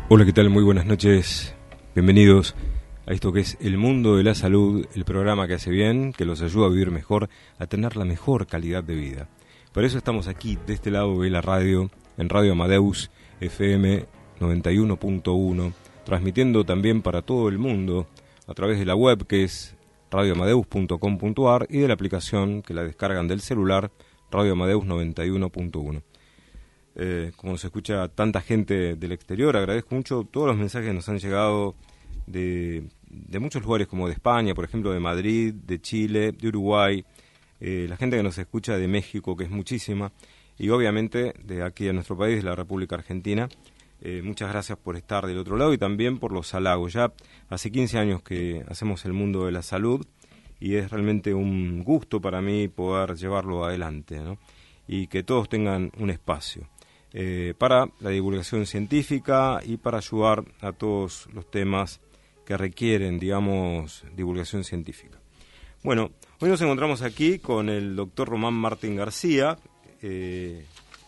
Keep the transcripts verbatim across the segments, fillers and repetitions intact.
Hola, ¿qué tal? Muy buenas noches. Bienvenidos a esto que es El Mundo de la Salud, el programa que hace bien, que los ayuda a vivir mejor, a tener la mejor calidad de vida. Por eso estamos aquí, de este lado de la radio, en Radio Amadeus, F M noventa y uno punto uno, transmitiendo también para todo el mundo a través de la web que es radio amadeus punto com punto a r y de la aplicación que la descargan del celular, Radio Amadeus noventa y uno punto uno. Eh, como nos escucha tanta gente del exterior, agradezco mucho todos los mensajes que nos han llegado de, de muchos lugares, como de España, por ejemplo, de Madrid, de Chile, de Uruguay, eh, la gente que nos escucha de México, que es muchísima, y obviamente de aquí a nuestro país, de la República Argentina. Eh, muchas gracias por estar del otro lado y también por los halagos. Ya hace quince años que hacemos El Mundo de la Salud y es realmente un gusto para mí poder llevarlo adelante, ¿no? Y que todos tengan un espacio eh, para la divulgación científica y para ayudar a todos los temas que requieren, digamos, divulgación científica. Bueno, hoy nos encontramos aquí con el doctor Román Martín García, eh,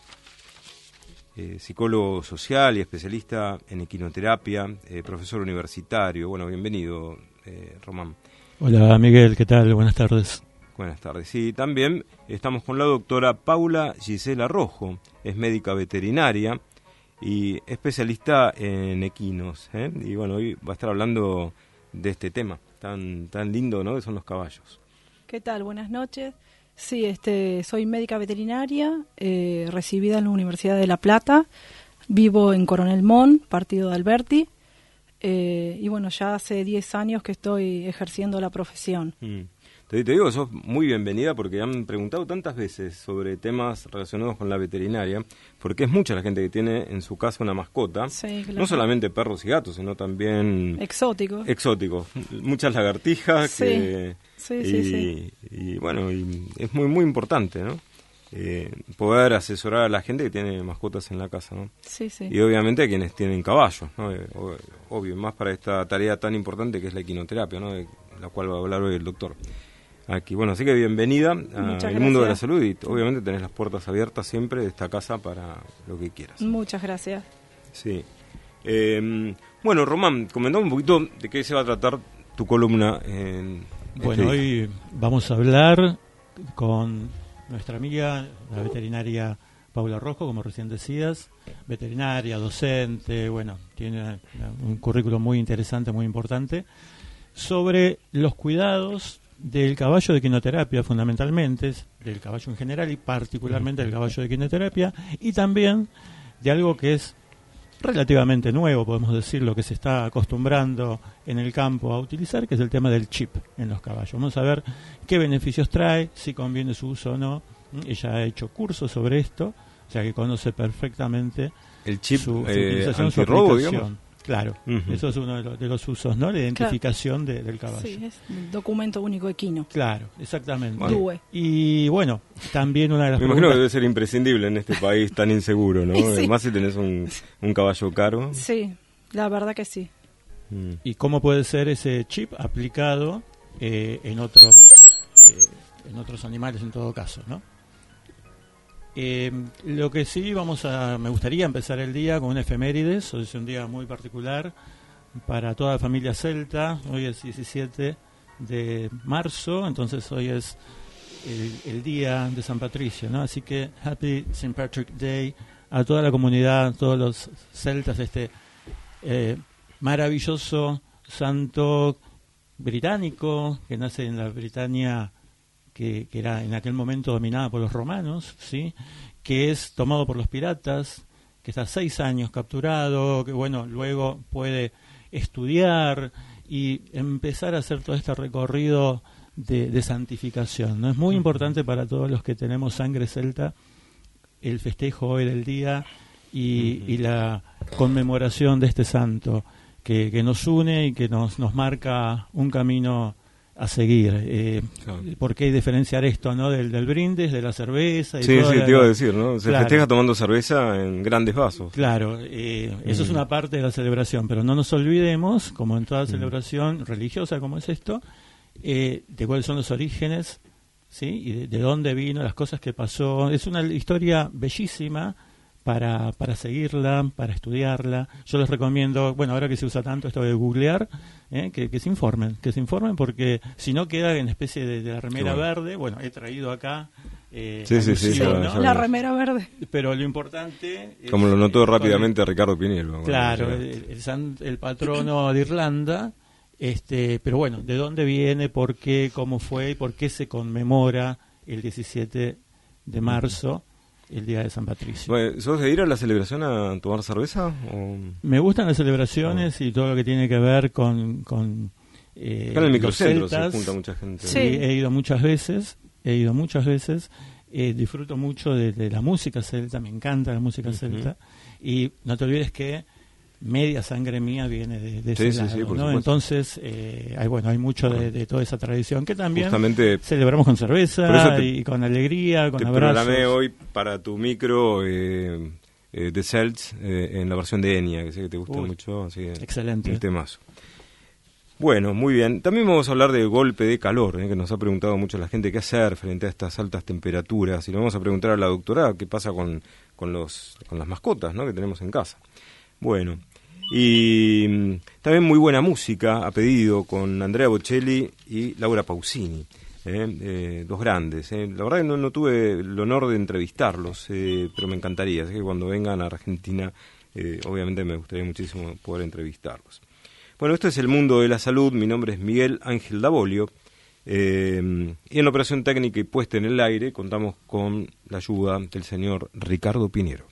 eh, psicólogo social y especialista en equinoterapia, eh, profesor universitario. Bueno, bienvenido, eh, Román. Hola, Miguel, ¿qué tal? Buenas tardes. Buenas tardes. Y también estamos con la doctora Paula Gisela Rojo, es médica veterinaria y especialista en equinos, ¿eh? Y bueno, hoy va a estar hablando de este tema tan tan lindo, ¿no?, que son los caballos. ¿Qué tal? Buenas noches. Sí, este, soy médica veterinaria, eh, recibida en la Universidad de La Plata, vivo en Coronel Mont, partido de Alberti, eh, y bueno, ya hace diez años que estoy ejerciendo la profesión. Mm. Te, te digo, sos muy bienvenida porque han preguntado tantas veces sobre temas relacionados con la veterinaria, porque es mucha la gente que tiene en su casa una mascota, sí, claro. No solamente perros y gatos, sino también... Exóticos. Exóticos, muchas lagartijas, sí. que, sí, y, sí, sí. y bueno, y es muy muy importante, ¿no? Eh, poder asesorar a la gente que tiene mascotas en la casa, ¿no? Sí, sí. Y obviamente a quienes tienen caballos, ¿no? Eh, obvio, más para esta tarea tan importante que es la equinoterapia, ¿no?, de la cual va a hablar hoy el doctor. Aquí, bueno, así que bienvenida al mundo de la salud y obviamente tenés las puertas abiertas siempre de esta casa para lo que quieras. Muchas gracias. Sí. Eh, bueno, Román, comentame un poquito de qué se va a tratar tu columna. En bueno, este hoy vamos a hablar con nuestra amiga, la veterinaria Paula Rojo, como recién decías, veterinaria, docente, bueno, tiene un currículum muy interesante, muy importante, sobre los cuidados del caballo de equinoterapia, fundamentalmente, del caballo en general y particularmente del caballo de equinoterapia, y también de algo que es relativamente nuevo, podemos decir, lo que se está acostumbrando en el campo a utilizar, que es el tema del chip en los caballos. Vamos a ver qué beneficios trae, si conviene su uso o no. Ella ha hecho cursos sobre esto, o sea que conoce perfectamente el chip, su, su eh, utilización, su antirrobo, aplicación. Digamos. Claro, uh-huh. Eso es uno de los, de los usos, ¿no? La identificación claro. de, del caballo. Sí, es el documento único equino. Claro, exactamente. Bueno. Y bueno, también una de las Me preguntas... imagino que debe ser imprescindible en este país tan inseguro, ¿no? Sí. Más si tenés un, un caballo caro. Sí, la verdad que sí. Mm. ¿Y cómo puede ser ese chip aplicado eh, en otros eh, en otros animales en todo caso, ¿no? Eh, lo que sí vamos a, me gustaría empezar el día con una efemérides. Hoy es un día muy particular para toda la familia celta. Hoy es diecisiete de marzo, entonces hoy es el, el día de San Patricio, ¿no? Así que Happy Saint Patrick Day a toda la comunidad, a todos los celtas, este eh, maravilloso santo británico que nace en la Britania, Que, que era en aquel momento dominada por los romanos, ¿sí?, que es tomado por los piratas, que está seis años capturado, que bueno, luego puede estudiar y empezar a hacer todo este recorrido de, de santificación, ¿no? Es muy importante para todos los que tenemos sangre celta el festejo hoy del día y, y la conmemoración de este santo que, que nos une y que nos, nos marca un camino a seguir. Eh, claro. ¿Por qué diferenciar esto, no, del, del brindis, de la cerveza? Y sí, toda sí, la, te iba a decir, ¿no? Se claro. festeja tomando cerveza en grandes vasos. Claro, eh, eso mm. es una parte de la celebración, pero no nos olvidemos, como en toda celebración mm. religiosa como es esto, eh, de cuáles son los orígenes, ¿sí?, y de, de dónde vino, las cosas que pasó. Es una historia bellísima, para, para seguirla, para estudiarla. Yo les recomiendo, bueno, ahora que se usa tanto esto de googlear, ¿eh? que, que se informen, que se informen porque si no queda en especie de, de la remera bueno. verde. Bueno, he traído acá eh, sí, sí, sí, ¿no? ya, ya la remera verde. Pero lo importante es, como lo notó eh, rápidamente el, Ricardo Piniero. Claro, bueno, el, el, san, el patrono de Irlanda. Este, pero bueno, ¿de dónde viene? ¿Por qué? ¿Cómo fue? ¿Y por qué se conmemora el diecisiete de marzo, el día de San Patricio? Bueno, ¿sos de ir a la celebración a tomar cerveza? O... Me gustan las celebraciones oh. y todo lo que tiene que ver con... con eh, Acá en el microcentro celtas. se junta mucha gente. Sí, he ido muchas veces, he ido muchas veces. Eh, disfruto mucho de, de la música celta, me encanta la música uh-huh. celta. Y no te olvides que media sangre mía viene de, de sí, ese sí, lado, sí, por ¿no? supuesto. Entonces, eh, hay, bueno, hay mucho de, de toda esa tradición que también justamente celebramos con cerveza te, y con alegría, con te abrazos. Te programé hoy para tu micro eh, eh, The Celts eh, en la versión de Enya, que sé que te gusta Uy, mucho. Así que excelente. El temazo. Bueno, muy bien. También vamos a hablar de golpe de calor, eh, que nos ha preguntado mucho la gente qué hacer frente a estas altas temperaturas. Y le vamos a preguntar a la doctora qué pasa con, con, los, con las mascotas, ¿no?, que tenemos en casa. Bueno, y mmm, también muy buena música a pedido con Andrea Bocelli y Laura Pausini, eh, eh, dos grandes. Eh. La verdad que no, no tuve el honor de entrevistarlos, eh, pero me encantaría. Así que cuando vengan a Argentina, eh, obviamente me gustaría muchísimo poder entrevistarlos. Bueno, esto es El Mundo de la Salud. Mi nombre es Miguel Ángel Davolio. Eh, y en la operación técnica y puesta en el aire contamos con la ayuda del señor Ricardo Piniero.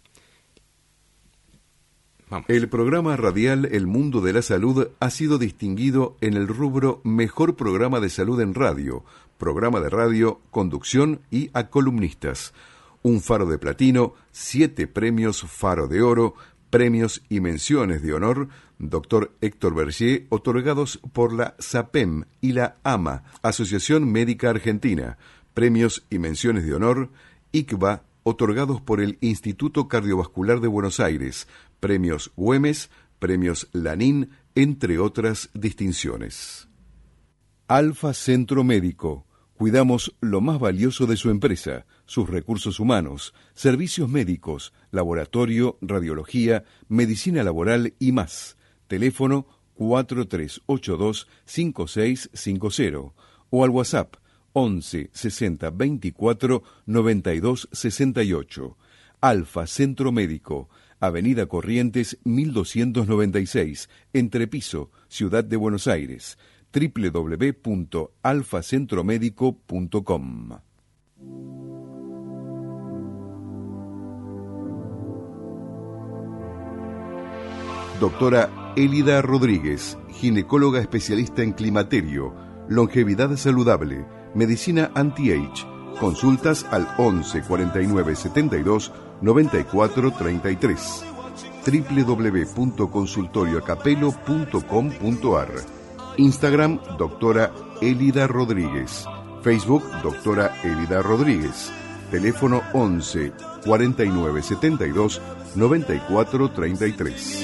Vamos. El programa radial El Mundo de la Salud ha sido distinguido en el rubro Mejor Programa de Salud en Radio, Programa de Radio, Conducción y a columnistas. Un Faro de Platino, siete premios Faro de Oro, premios y menciones de honor, doctor Héctor Bergier, otorgados por la SAPEM y la AMA, Asociación Médica Argentina, premios y menciones de honor, I C V A, otorgados por el Instituto Cardiovascular de Buenos Aires, premios Güemes, premios Lanín, entre otras distinciones. Alfa Centro Médico. Cuidamos lo más valioso de su empresa, sus recursos humanos, servicios médicos, laboratorio, radiología, medicina laboral y más. Teléfono cuatro tres ocho dos cinco seis cinco cero o al WhatsApp once sesenta veinticuatro noventa y dos sesenta y ocho. Alfa Centro Médico, Avenida Corrientes mil doscientos noventa y seis, Entrepiso, Ciudad de Buenos Aires. doble u doble u doble u punto alfa centro médico punto com. Doctora Elida Rodríguez, ginecóloga especialista en climaterio, longevidad saludable, medicina anti-age. Consultas al once cuarenta y nueve setenta y dos noventa y cuatro treinta y tres. doble u doble u doble u punto consultorio acapelo punto com punto ar. Instagram, doctora Elida Rodríguez. Facebook, doctora Elida Rodríguez. Teléfono once cuarenta y nueve setenta y dos noventa y cuatro treinta y tres.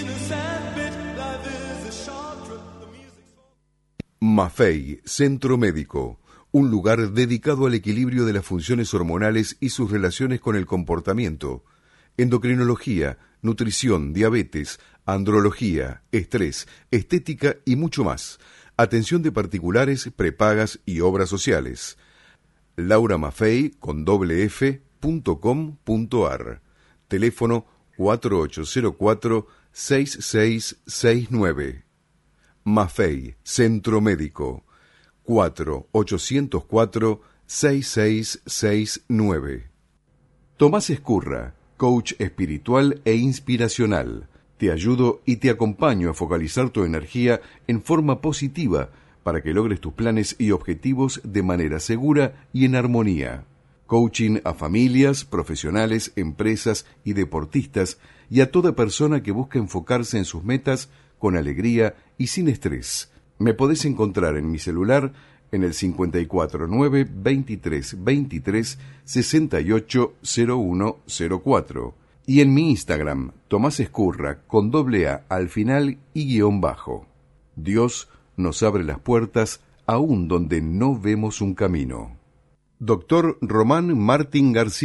Maffei, Centro Médico. Un lugar dedicado al equilibrio de las funciones hormonales y sus relaciones con el comportamiento. Endocrinología, nutrición, diabetes, andrología, estrés, estética y mucho más. Atención de particulares, prepagas y obras sociales. Laura Maffei con doble f punto com punto ar. Teléfono cuatro ocho cero cuatro seis seis seis nueve. Maffei, Centro Médico. cuatro ocho cero cuatro seis seis seis nueve. Tomás Escurra, coach espiritual e inspiracional. Te ayudo y te acompaño a focalizar tu energía en forma positiva para que logres tus planes y objetivos de manera segura y en armonía. Coaching a familias, profesionales, empresas y deportistas y a toda persona que busca enfocarse en sus metas con alegría y sin estrés. Me podés encontrar en mi celular en el cincuenta y cuatro nueve veintitrés veintitrés sesenta y ocho cero uno cero cuatro y en mi Instagram, Tomás Escurra, con doble A al final y guión bajo. Dios nos abre las puertas aún donde no vemos un camino. Doctor Román Martín García,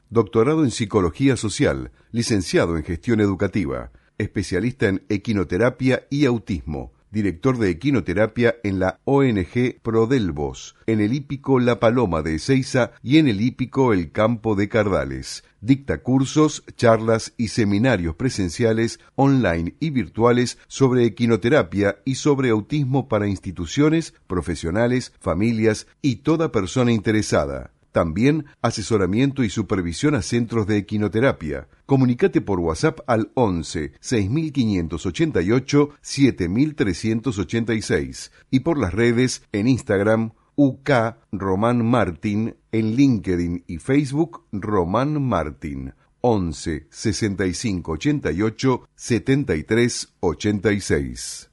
doctorado en Psicología Social, licenciado en Gestión Educativa, especialista en equinoterapia y autismo, director de equinoterapia en la O N G Prodelvos, en el hípico La Paloma de Ezeiza y en el hípico El Campo de Cardales. Dicta cursos, charlas y seminarios presenciales, online y virtuales sobre equinoterapia y sobre autismo para instituciones, profesionales, familias y toda persona interesada. También asesoramiento y supervisión a centros de equinoterapia. Comunicate por WhatsApp al once seis mil quinientos ochenta y ocho siete mil trescientos ochenta y seis y por las redes en Instagram U K Román Martín, en LinkedIn y Facebook Román Martín. once sesenta y cinco ochenta y ocho setenta y tres ochenta y seis.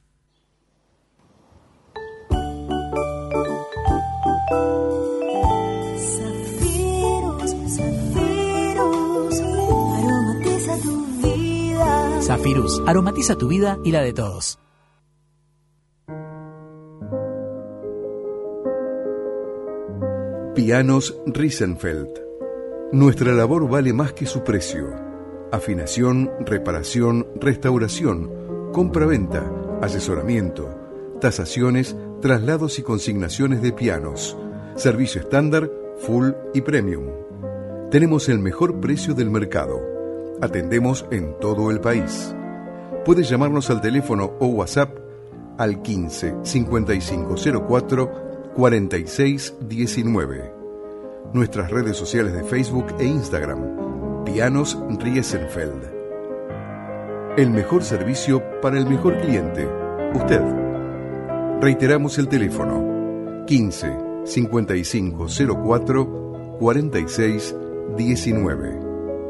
Zafirus aromatiza tu vida y la de todos. Pianos Riesenfeld. Nuestra labor vale más que su precio. Afinación, reparación, restauración, compra-venta, asesoramiento, tasaciones, traslados y consignaciones de pianos. Servicio estándar, full y premium. Tenemos el mejor precio del mercado. Atendemos en todo el país. Puedes llamarnos al teléfono o WhatsApp al quince cincuenta y cinco cero cuatro cuarenta y seis diecinueve. Nuestras redes sociales de Facebook e Instagram, Pianos Riesenfeld. El mejor servicio para el mejor cliente, usted. Reiteramos el teléfono quince cincuenta y cinco cero cuatro cuarenta y seis diecinueve.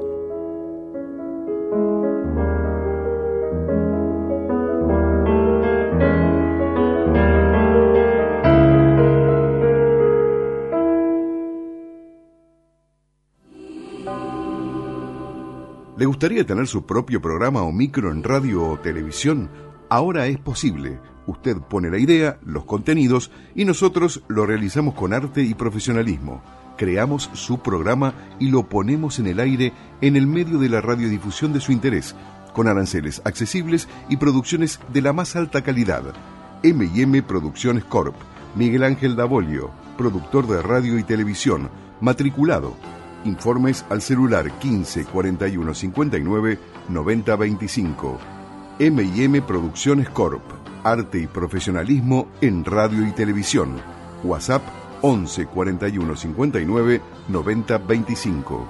¿Le gustaría tener su propio programa o micro en radio o televisión? Ahora es posible. Usted pone la idea, los contenidos y nosotros lo realizamos con arte y profesionalismo. Creamos su programa y lo ponemos en el aire en el medio de la radiodifusión de su interés, con aranceles accesibles y producciones de la más alta calidad. eme y eme Producciones Corp. Miguel Ángel Davolio, productor de radio y televisión, matriculado. Informes al celular quince cuarenta y uno cincuenta y nueve noventa veinticinco. eme y eme Producciones Corp. Arte y profesionalismo en radio y televisión. WhatsApp once cuarenta y uno cincuenta y nueve noventa veinticinco.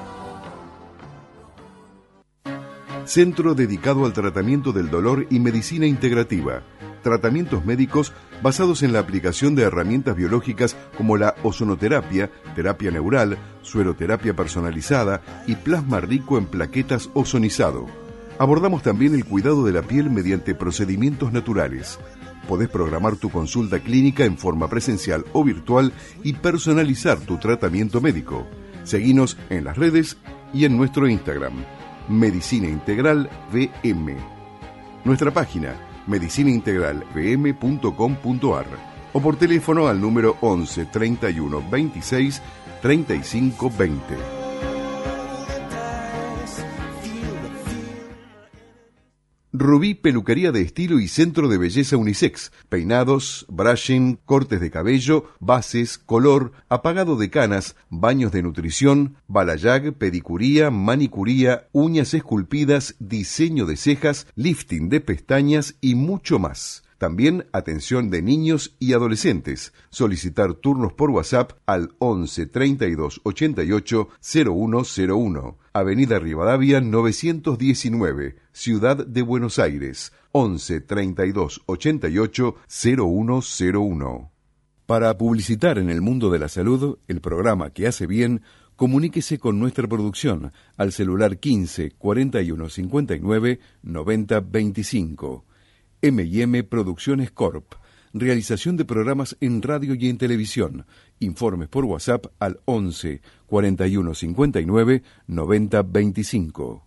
Centro dedicado al tratamiento del dolor y medicina integrativa. Tratamientos médicos basados en la aplicación de herramientas biológicas como la ozonoterapia, terapia neural, sueroterapia personalizada y plasma rico en plaquetas ozonizado. Abordamos también el cuidado de la piel mediante procedimientos naturales. Podés programar tu consulta clínica en forma presencial o virtual y personalizar tu tratamiento médico. Seguinos en las redes y en nuestro Instagram, Medicina Integral V M. Nuestra página, medicina integral v m punto com punto a r o por teléfono al número once treinta y uno veintiséis treinta y cinco veinte. Rubí Peluquería de Estilo y Centro de Belleza Unisex. Peinados, brushing, cortes de cabello, bases, color, apagado de canas, baños de nutrición, balayage, pedicuría, manicuría, uñas esculpidas, diseño de cejas, lifting de pestañas y mucho más. También atención de niños y adolescentes. Solicitar turnos por WhatsApp al once treinta y dos ochenta y ocho cero uno cero uno. Avenida Rivadavia novecientos diecinueve, Ciudad de Buenos Aires. once treinta y dos ochenta y ocho cero uno cero uno. Para publicitar en el mundo de la salud, el programa que hace bien, comuníquese con nuestra producción al celular quince cuarenta y uno cincuenta y nueve noventa veinticinco. eme y eme Producciones Corp. Realización de programas en radio y en televisión. Informes por WhatsApp al once cuarenta y uno cincuenta y nueve noventa veinticinco.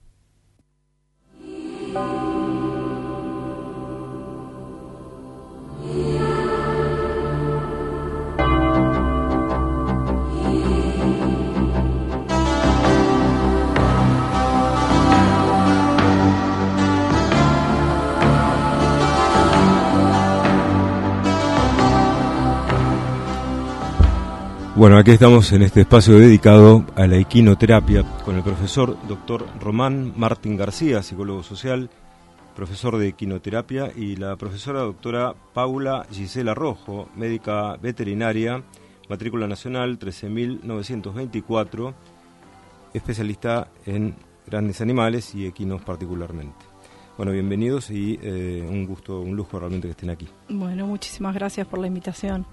Bueno, aquí estamos en este espacio dedicado a la equinoterapia con el profesor doctor Román Martín García, psicólogo social, profesor de equinoterapia, y la profesora doctora Paula Gisela Rojo, médica veterinaria, matrícula nacional trece mil novecientos veinticuatro, especialista en grandes animales y equinos particularmente. Bueno, bienvenidos y eh, un gusto, un lujo realmente que estén aquí. Bueno, muchísimas gracias por la invitación.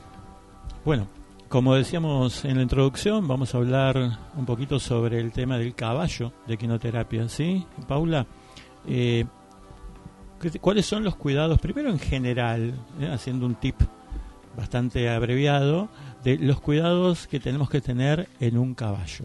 Bueno, como decíamos en la introducción, vamos a hablar un poquito sobre el tema del caballo de equinoterapia, ¿sí? Paula, eh, ¿cuáles son los cuidados, primero en general, eh, haciendo un tip bastante abreviado, de los cuidados que tenemos que tener en un caballo?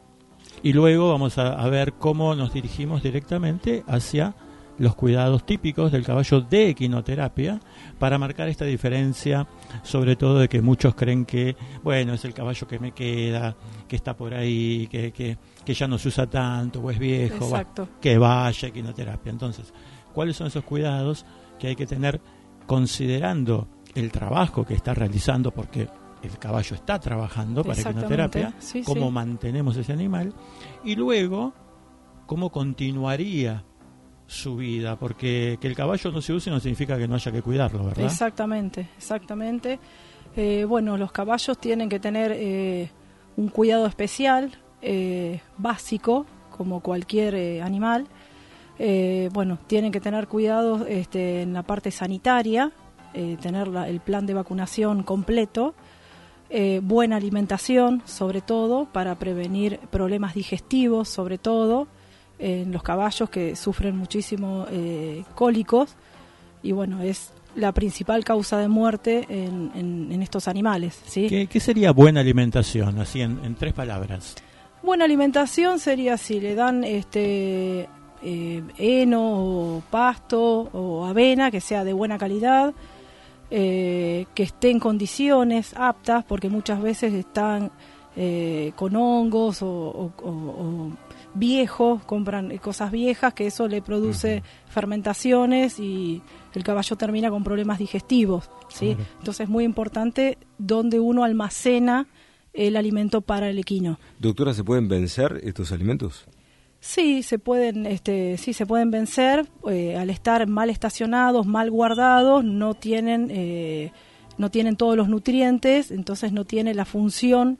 Y luego vamos a, a ver cómo nos dirigimos directamente hacia los cuidados típicos del caballo de equinoterapia para marcar esta diferencia, sobre todo de que muchos creen que, bueno, es el caballo que me queda, que está por ahí, que, que, que ya no se usa tanto o es viejo, Exacto. Va, que vaya a equinoterapia. Entonces, ¿cuáles son esos cuidados que hay que tener considerando el trabajo que está realizando? Porque el caballo está trabajando para equinoterapia, sí, cómo sí. mantenemos ese animal y luego cómo continuaría su vida, porque que el caballo no se use no significa que no haya que cuidarlo, ¿verdad? Exactamente, exactamente. Eh, bueno, los caballos tienen que tener eh, un cuidado especial, eh, básico, como cualquier eh, animal. Eh, bueno, tienen que tener cuidados este, en la parte sanitaria, eh, tener la, el plan de vacunación completo, eh, buena alimentación, sobre todo, para prevenir problemas digestivos, sobre todo, en los caballos que sufren muchísimo eh, cólicos, y bueno, es la principal causa de muerte en, en, en estos animales, ¿sí? ¿Qué, qué sería buena alimentación, así en, en tres palabras? Buena alimentación sería si le dan este eh, heno o pasto o avena que sea de buena calidad, eh, que esté en condiciones aptas, porque muchas veces están eh, con hongos o, o, o, o viejos, compran cosas viejas, que eso le produce uh-huh. fermentaciones y el caballo termina con problemas digestivos, ¿sí? Claro. Entonces es muy importante dónde uno almacena el alimento para el equino. Doctora, ¿se pueden vencer estos alimentos? Sí, se pueden, este, sí, se pueden vencer eh, al estar mal estacionados, mal guardados, no tienen, eh, no tienen todos los nutrientes, entonces no tiene la función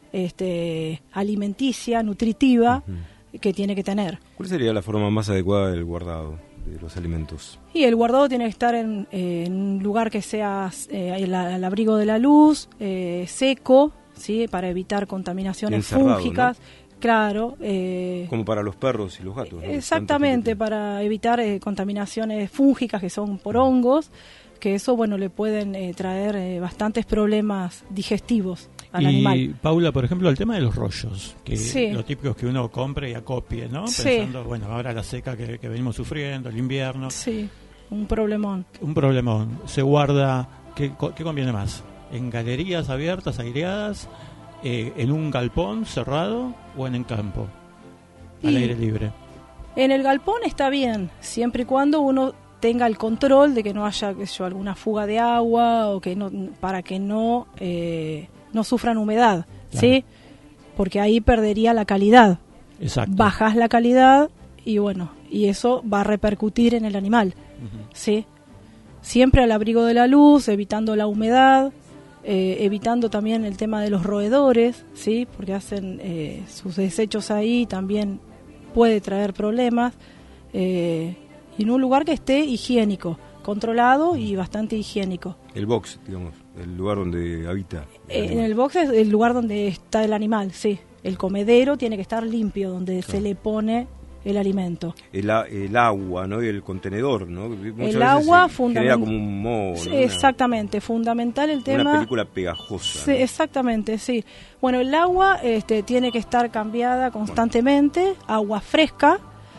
este, alimenticia, nutritiva. Uh-huh. Que tiene que tener. ¿Cuál sería la forma más adecuada del guardado de los alimentos? Y el guardado tiene que estar en, eh, en un lugar que sea eh, al, al abrigo de la luz, eh, seco, ¿sí? Para evitar contaminaciones encerrado, fúngicas. ¿No? Claro. Eh, Como para los perros y los gatos, ¿no? Exactamente, para evitar eh, contaminaciones fúngicas que son por hongos, que eso, bueno, le pueden eh, traer eh, bastantes problemas digestivos al y, animal. Paula, por ejemplo, el tema de los rollos, que sí. lo típico es que uno compre y acopie, ¿no? Sí. Pensando, bueno, ahora la seca que, que venimos sufriendo, el invierno. Sí, un problemón. Un problemón. Se guarda, ¿qué, qué conviene más? ¿En galerías abiertas, aireadas, eh, en un galpón cerrado o en el campo, al y aire libre? En el galpón está bien, siempre y cuando uno tenga el control de que no haya, qué sé yo, alguna fuga de agua o que no, para que no eh, no sufran humedad, claro. ¿Sí? Porque ahí perdería la calidad. Exacto. Bajas la calidad y bueno, y eso va a repercutir en el animal, uh-huh. ¿Sí? Siempre al abrigo de la luz, evitando la humedad, eh, evitando también el tema de los roedores, ¿sí? Porque hacen eh, sus desechos ahí, también puede traer problemas, eh, y en un lugar que esté higiénico, controlado y bastante higiénico. El box, digamos, el lugar donde habita. El en el box es el lugar donde está el animal, sí. El comedero tiene que estar limpio, donde claro. se le pone el alimento. El, el agua, ¿no? Y el contenedor, ¿no? Muchas el agua fundamental. Genera como un moho, sí, ¿no? Exactamente, fundamental el tema. Una película pegajosa. Sí, ¿no? Exactamente, sí. Bueno, el agua este, tiene que estar cambiada constantemente, bueno. Agua fresca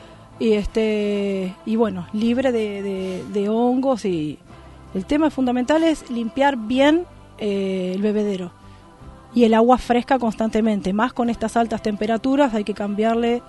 y este y bueno, libre de, de, de hongos, y el tema fundamental es limpiar bien eh, el bebedero y el agua fresca constantemente, más con estas altas temperaturas hay que cambiarle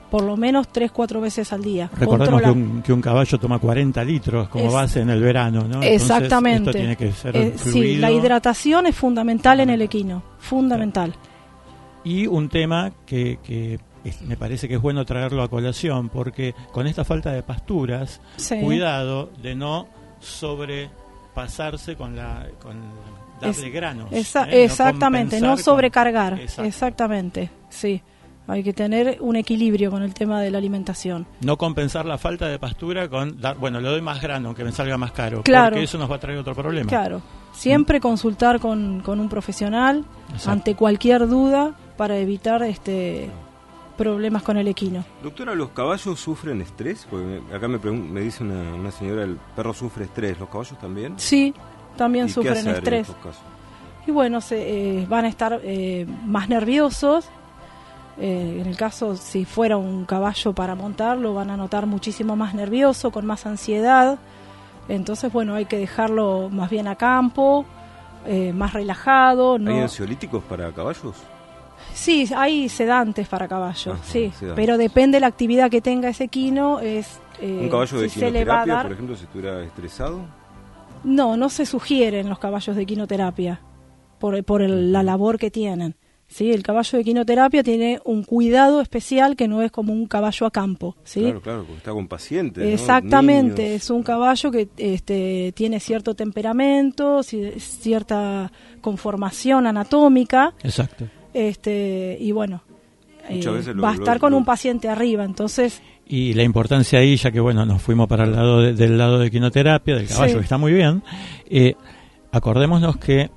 por lo menos tres, cuatro veces al día. Recordemos que un, que un caballo toma cuarenta litros como es, base en el verano, ¿no? Entonces, exactamente. Esto tiene que ser eh, sí, la hidratación es fundamental en el equino, fundamental. Y un tema que, que es, me parece que es bueno traerlo a colación, porque con esta falta de pasturas, sí. cuidado de no sobrepasarse con la... Con darle es, granos. Esa, ¿eh? Exactamente, no, no sobrecargar, con, exactamente, sí. Hay que tener un equilibrio con el tema de la alimentación. No compensar la falta de pastura con dar, bueno, le doy más grano, que me salga más caro, claro, porque eso nos va a traer otro problema. Claro, siempre ¿Mm? consultar con, con un profesional. Exacto. Ante cualquier duda para evitar este problemas con el equino. Doctora, ¿los caballos sufren estrés? Porque acá me, me dice una, una señora, el perro sufre estrés, ¿los caballos también? Sí, también ¿Y sufren qué hacer estrés. En estos casos? Y bueno, se, eh, van a estar eh, más nerviosos. Eh, en el caso, si fuera un caballo para montarlo, van a notar muchísimo más nervioso, con más ansiedad. Entonces, bueno, hay que dejarlo más bien a campo, eh, más relajado. ¿No? ¿Hay ansiolíticos para caballos? Sí, hay sedantes para caballos, Ajá, sí. sedantes. Pero depende de la actividad que tenga ese equino. Es, eh, ¿Un caballo de si se le va a equinoterapia, dar... por ejemplo, si estuviera estresado? No, no se sugieren los caballos de equinoterapia por, por el, la labor que tienen. ¿Sí? El caballo de equinoterapia tiene un cuidado especial que no es como un caballo a campo. ¿Sí? Claro, claro, porque está con pacientes. Exactamente, ¿no? Es un caballo que este, tiene cierto temperamento, cierta conformación anatómica. Exacto. Este, y bueno, eh, lo, va a estar lo, con lo... un paciente arriba, entonces... Y la importancia ahí, ya que bueno, nos fuimos para el lado de, del lado de equinoterapia, del caballo, sí. que está muy bien, eh, acordémonos que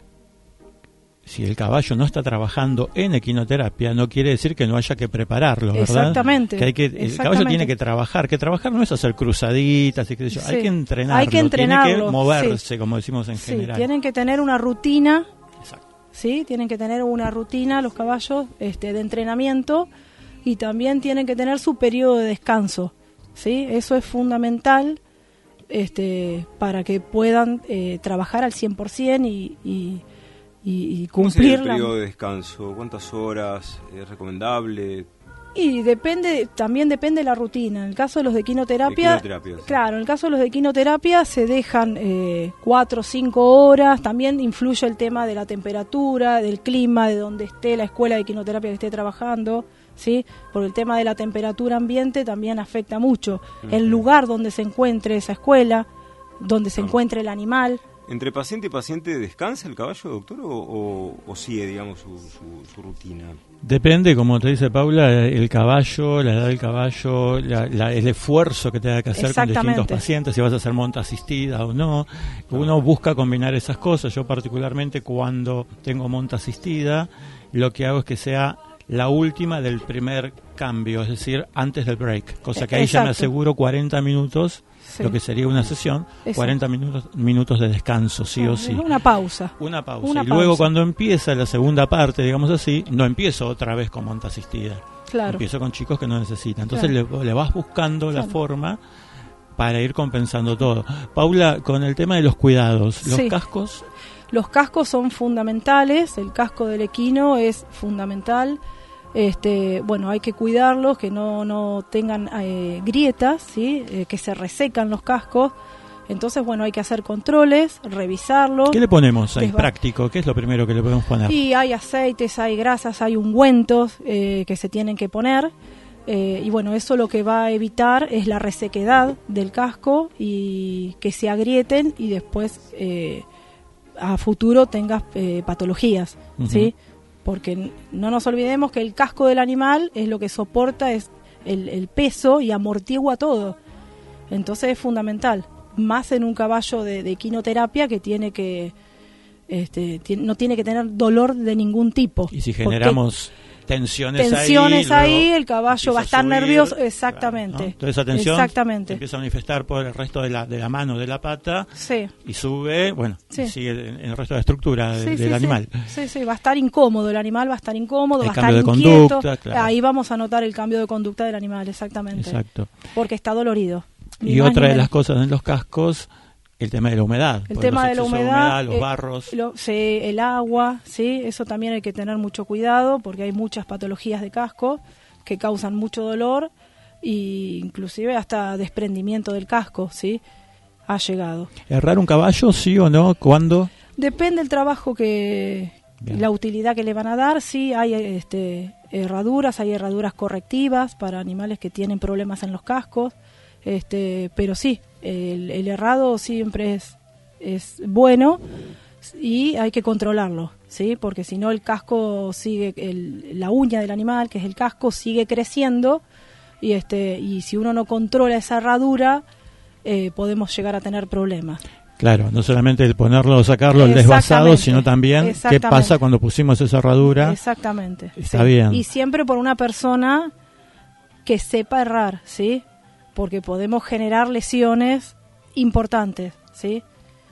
si el caballo no está trabajando en equinoterapia, no quiere decir que no haya que prepararlo, ¿verdad? Exactamente. Que hay que, el caballo tiene que trabajar, que trabajar no es hacer cruzaditas, y qué sé yo, sí. hay que entrenarlo, hay que entrenarlo, tiene que moverse, sí. como decimos en sí, general. Tienen que tener una rutina, Exacto. ¿sí? Tienen que tener una rutina los caballos este, de entrenamiento y también tienen que tener su periodo de descanso, ¿sí? Eso es fundamental este, para que puedan eh, trabajar al cien por ciento y... y y, y cumplir el periodo de descanso, cuántas horas es recomendable. Y depende, también depende de la rutina. En el caso de los de equinoterapia, de equinoterapia sí. claro, en el caso de los de equinoterapia se dejan eh, cuatro o cinco horas. También influye el tema de la temperatura, del clima, de donde esté la escuela de equinoterapia que esté trabajando, ¿sí? Por el tema de la temperatura ambiente también afecta mucho. Uh-huh. El lugar donde se encuentre esa escuela, donde se uh-huh. encuentre el animal. ¿Entre paciente y paciente descansa el caballo, doctor, o, o, o sigue, digamos, su, su, su rutina? Depende, como te dice Paula, el caballo, la edad del caballo, la, la, el esfuerzo que tenga que hacer con distintos pacientes, si vas a hacer monta asistida o no. Uno busca combinar esas cosas. Yo particularmente cuando tengo monta asistida, lo que hago es que sea la última del primer cambio, es decir, antes del break, cosa que ahí Exacto. ya me aseguro cuarenta minutos. Sí. Lo que sería una sesión, Exacto. cuarenta minutos, minutos de descanso, sí ah, o sí. Una pausa. Una pausa. Una y luego pausa. cuando empieza la segunda parte, digamos así, no empiezo otra vez con monta asistida. Claro. Empiezo con chicos que no necesitan. Entonces claro. le, le vas buscando claro. la forma para ir compensando todo. Paula, con el tema de los cuidados, ¿los sí. cascos? Los cascos son fundamentales, el casco del equino es fundamental. Este, bueno, hay que cuidarlos, que no, no tengan eh, grietas, ¿sí? Eh, que se resecan los cascos. Entonces, bueno, hay que hacer controles, revisarlos. ¿Qué le ponemos ahí Desba- práctico? ¿Qué es lo primero que le podemos poner? Y hay aceites, hay grasas, hay ungüentos eh, que se tienen que poner. Eh, y bueno, eso lo que va a evitar es la resequedad del casco y que se agrieten y después eh, a futuro tengas eh, patologías, uh-huh. ¿sí? Porque no nos olvidemos que el casco del animal es lo que soporta es el, el peso y amortigua todo. Entonces es fundamental, más en un caballo de, de equinoterapia que tiene que este, tiene, no tiene que tener dolor de ningún tipo. Y si generamos tensiones, tensiones ahí, ahí el caballo va a estar a subir, nervioso, exactamente. Claro, ¿no? Entonces esa tensión exactamente. empieza a manifestar por el resto de la, de la mano, de la pata, sí. y sube, bueno, sí. y sigue en el resto de la estructura sí, de, sí, del sí. animal. Sí, sí, va a estar incómodo, el animal va a estar incómodo, el va a estar de inquieto. Conducta, claro. Ahí vamos a notar el cambio de conducta del animal, exactamente. Exacto. Porque está dolorido. Y otra de las cosas en los cascos, el tema de la humedad. El tema de la humedad, de humedad los eh, barros. Lo, sí, el agua, sí, eso también hay que tener mucho cuidado porque hay muchas patologías de casco que causan mucho dolor y inclusive hasta desprendimiento del casco, ¿sí? Ha llegado. ¿Errar un caballo, sí o no? ¿Cuándo? Depende del trabajo que... Bien. La utilidad que le van a dar, sí, hay este, herraduras, hay herraduras correctivas para animales que tienen problemas en los cascos, este, pero sí, el, el errado siempre es, es bueno y hay que controlarlo, ¿sí? Porque si no el casco sigue, el, la uña del animal, que es el casco, sigue creciendo y, este, y si uno no controla esa herradura, eh, podemos llegar a tener problemas. Claro, no solamente el ponerlo o sacarlo, el desvasado, sino también qué pasa cuando pusimos esa herradura. Exactamente. Está sí. bien. Y siempre por una persona que sepa errar, ¿sí? Porque podemos generar lesiones importantes, ¿sí?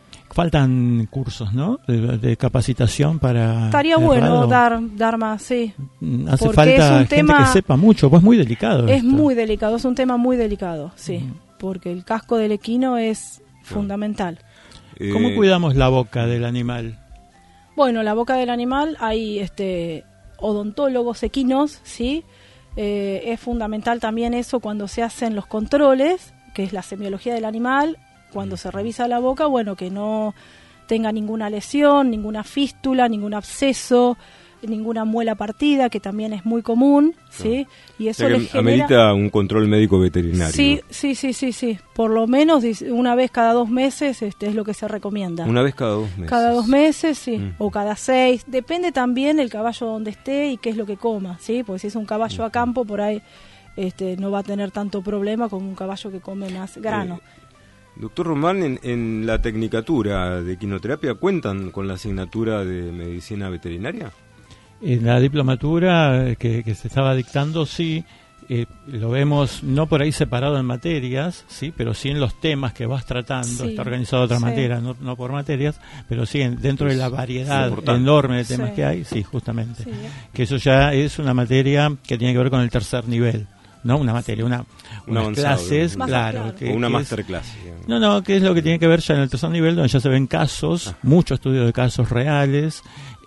Faltan cursos, ¿no? De, de capacitación para... Estaría bueno dar dar más, sí. Hace porque falta es un gente tema, que sepa mucho, pues es muy delicado. Es esto. muy delicado, es un tema muy delicado, sí. Mm. Porque el casco del equino es fundamental. ¿Cómo Eh, cuidamos la boca del animal? Bueno, la boca del animal hay este odontólogos equinos, ¿sí? Eh, es fundamental también eso cuando se hacen los controles, que es la semiología del animal, cuando se revisa la boca, bueno, que no tenga ninguna lesión, ninguna fístula, ningún absceso, ninguna muela partida, que también es muy común, ¿sí? Y eso o sea le que genera... amerita un control médico veterinario. Sí, sí, sí, sí, sí. Por lo menos una vez cada dos meses este, es lo que se recomienda. Una vez cada dos meses. Cada dos meses, sí, Mm. o cada seis. Depende también el caballo donde esté y qué es lo que coma, ¿sí? Porque si es un caballo a campo, por ahí este, no va a tener tanto problema como un caballo que come más grano. Eh, doctor Román, en, en la tecnicatura de equinoterapia, ¿cuentan con la asignatura de medicina veterinaria? En la diplomatura que, que se estaba dictando, sí, eh, lo vemos no por ahí separado en materias, sí, pero sí en los temas que vas tratando. Sí, está organizado de otra sí. manera, no, no por materias, pero sí en, dentro de la variedad sí, enorme de temas sí. que hay, sí, justamente. Sí. Que eso ya es una materia que tiene que ver con el tercer nivel, ¿no? Una materia, una, Un unas avanzado, clases, ¿no? claro. Claro. Que, o una que es- masterclass. digamos. no, no, que es lo que tiene que ver ya en el tercer nivel, donde ya se ven casos, Ah. mucho estudio de casos reales,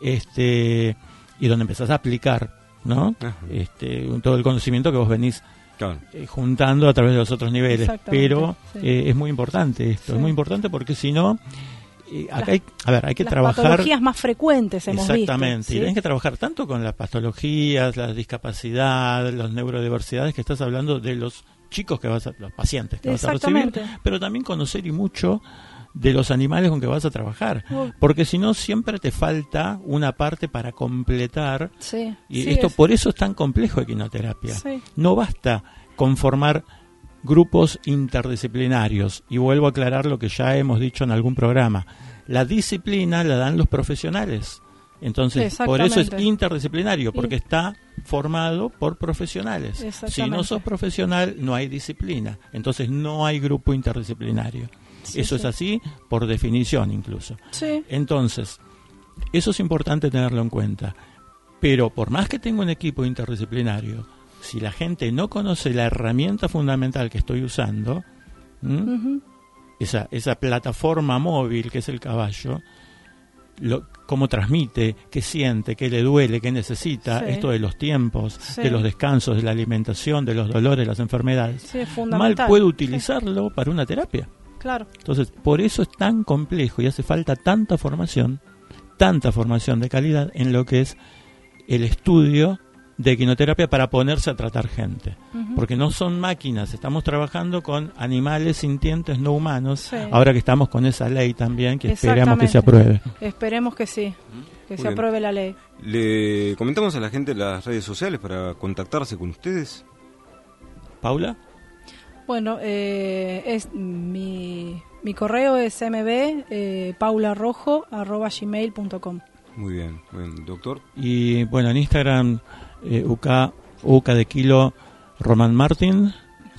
este y donde empezás a aplicar, ¿no? Ajá. Este, todo el conocimiento que vos venís Claro. eh, juntando a través de los otros niveles. Exactamente, Pero sí. eh, es muy importante esto, Sí. es muy importante porque si no, eh, acá Las- hay, a ver, hay que Las trabajar... patologías más frecuentes hemos Exactamente, visto. y ¿sí? tenés que trabajar tanto con las patologías, la discapacidad, las neurodiversidades que estás hablando de los chicos que vas a, los pacientes que vas a recibir, Exactamente. pero también conocer y mucho de los animales con que vas a trabajar, Uy. porque si no siempre te falta una parte para completar, Sí, y sí, esto es- por eso es tan complejo equinoterapia. Sí. No basta conformar grupos interdisciplinarios, y vuelvo a aclarar lo que ya hemos dicho en algún programa. La disciplina la dan los profesionales. Entonces, por eso es Exactamente. interdisciplinario, porque está formado por profesionales. Si no Exactamente. sos profesional, no hay disciplina. Entonces, no hay grupo interdisciplinario. Sí, Eso sí. es así por definición incluso. Sí, Entonces, eso es importante tenerlo en cuenta. Pero por más que tenga un equipo interdisciplinario, si la gente no conoce la herramienta fundamental que estoy usando, ¿m? ujú, esa, esa plataforma móvil que es el caballo, lo, cómo transmite, qué siente, qué le duele, qué necesita, Sí. esto de los tiempos, Sí. de los descansos, de la alimentación, de los dolores, las enfermedades, sí, es mal fundamental. puede Sí, utilizarlo para una terapia. claro. Entonces, por eso es tan complejo y hace falta tanta formación, tanta formación de calidad en lo que es el estudio de equinoterapia para ponerse a tratar gente. Ujú. Porque no son máquinas, estamos trabajando con animales sintientes no humanos, Sí. ahora que estamos con esa ley también, que esperamos que Exactamente. se apruebe. Esperemos que sí, que Muy se bien. apruebe la ley. Le comentamos a la gente las redes sociales para contactarse con ustedes. ¿Paula? Bueno, eh, es mi, mi correo es mb eh, paularrojo arroba gmail punto com. Muy bien, bueno, doctor. Y bueno, en Instagram, eh, UK, UK de Kilo Roman Martin,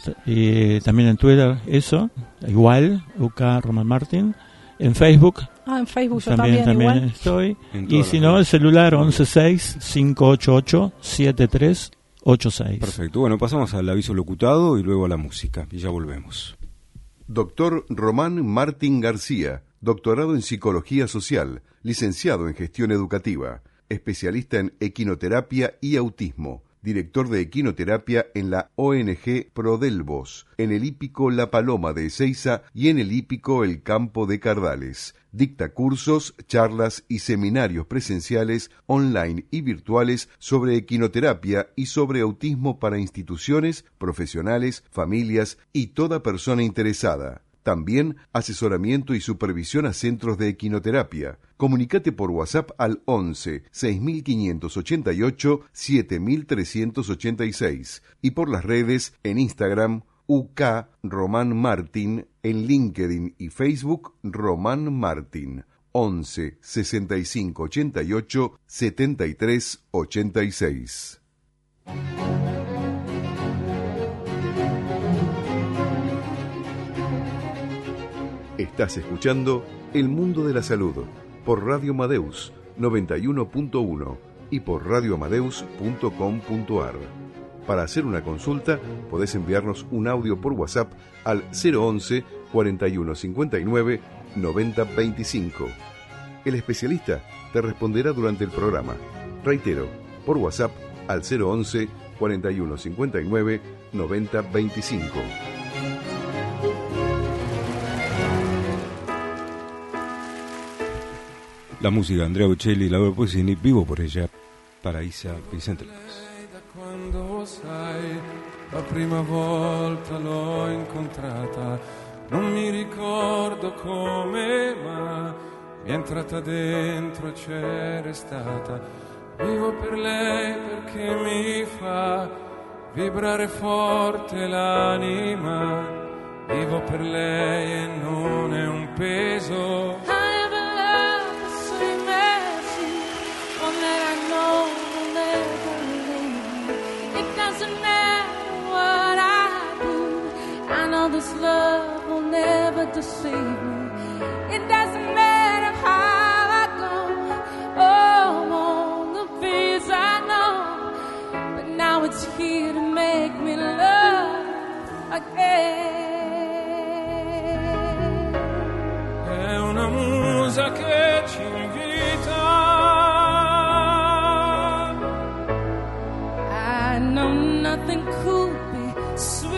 y también en Twitter, eso, igual, UK Roman Martin. En Facebook, Ah, en Facebook yo también, también, también igual. estoy. En Y todas si las no, el redes. celular Muy bien. once seis, cinco ocho ocho, siete tres ocho seis. Perfecto. Bueno, pasamos al aviso locutado y luego a la música. Y ya volvemos. Doctor Román Martín García, doctorado en Psicología Social, licenciado en Gestión Educativa, especialista en equinoterapia y autismo, director de equinoterapia en la O N G Prodelvos, en el hípico La Paloma de Ezeiza y en el hípico El Campo de Cardales. Dicta cursos, charlas y seminarios presenciales, online y virtuales sobre equinoterapia y sobre autismo para instituciones, profesionales, familias y toda persona interesada. También asesoramiento y supervisión a centros de equinoterapia. Comunicate por WhatsApp al once seis mil quinientos ochenta y ocho siete mil trescientos ochenta y seis y por las redes en Instagram U K Román Martín, en LinkedIn y Facebook Román Martín. once sesenta y cinco ochenta y ocho setenta y tres ochenta y seis. Estás escuchando El Mundo de la Salud por Radio Amadeus noventa y uno punto uno y por radio amadeus punto com punto a r. Para hacer una consulta, podés enviarnos un audio por WhatsApp al cero once cuarenta y uno cincuenta y nueve noventa veinticinco. El especialista te responderá durante el programa. Reitero, por WhatsApp al cero once cuarenta y uno cincuenta y nueve noventa veinticinco. La música de Andrea Bocelli, Laura Pausini, Vivo por ella, para Isa Vicente López. Quando sai, la prima volta l'ho incontrata, non mi ricordo come, ma mi è entrata dentro e c'è restata. Vivo per lei perché mi fa vibrare forte l'anima. Vivo per lei e non è un peso. This love will never deceive me. It doesn't matter how I go, oh, on the fears I know, but now it's here to make me love again. È una musa che ci invita. I know nothing could be sweeter.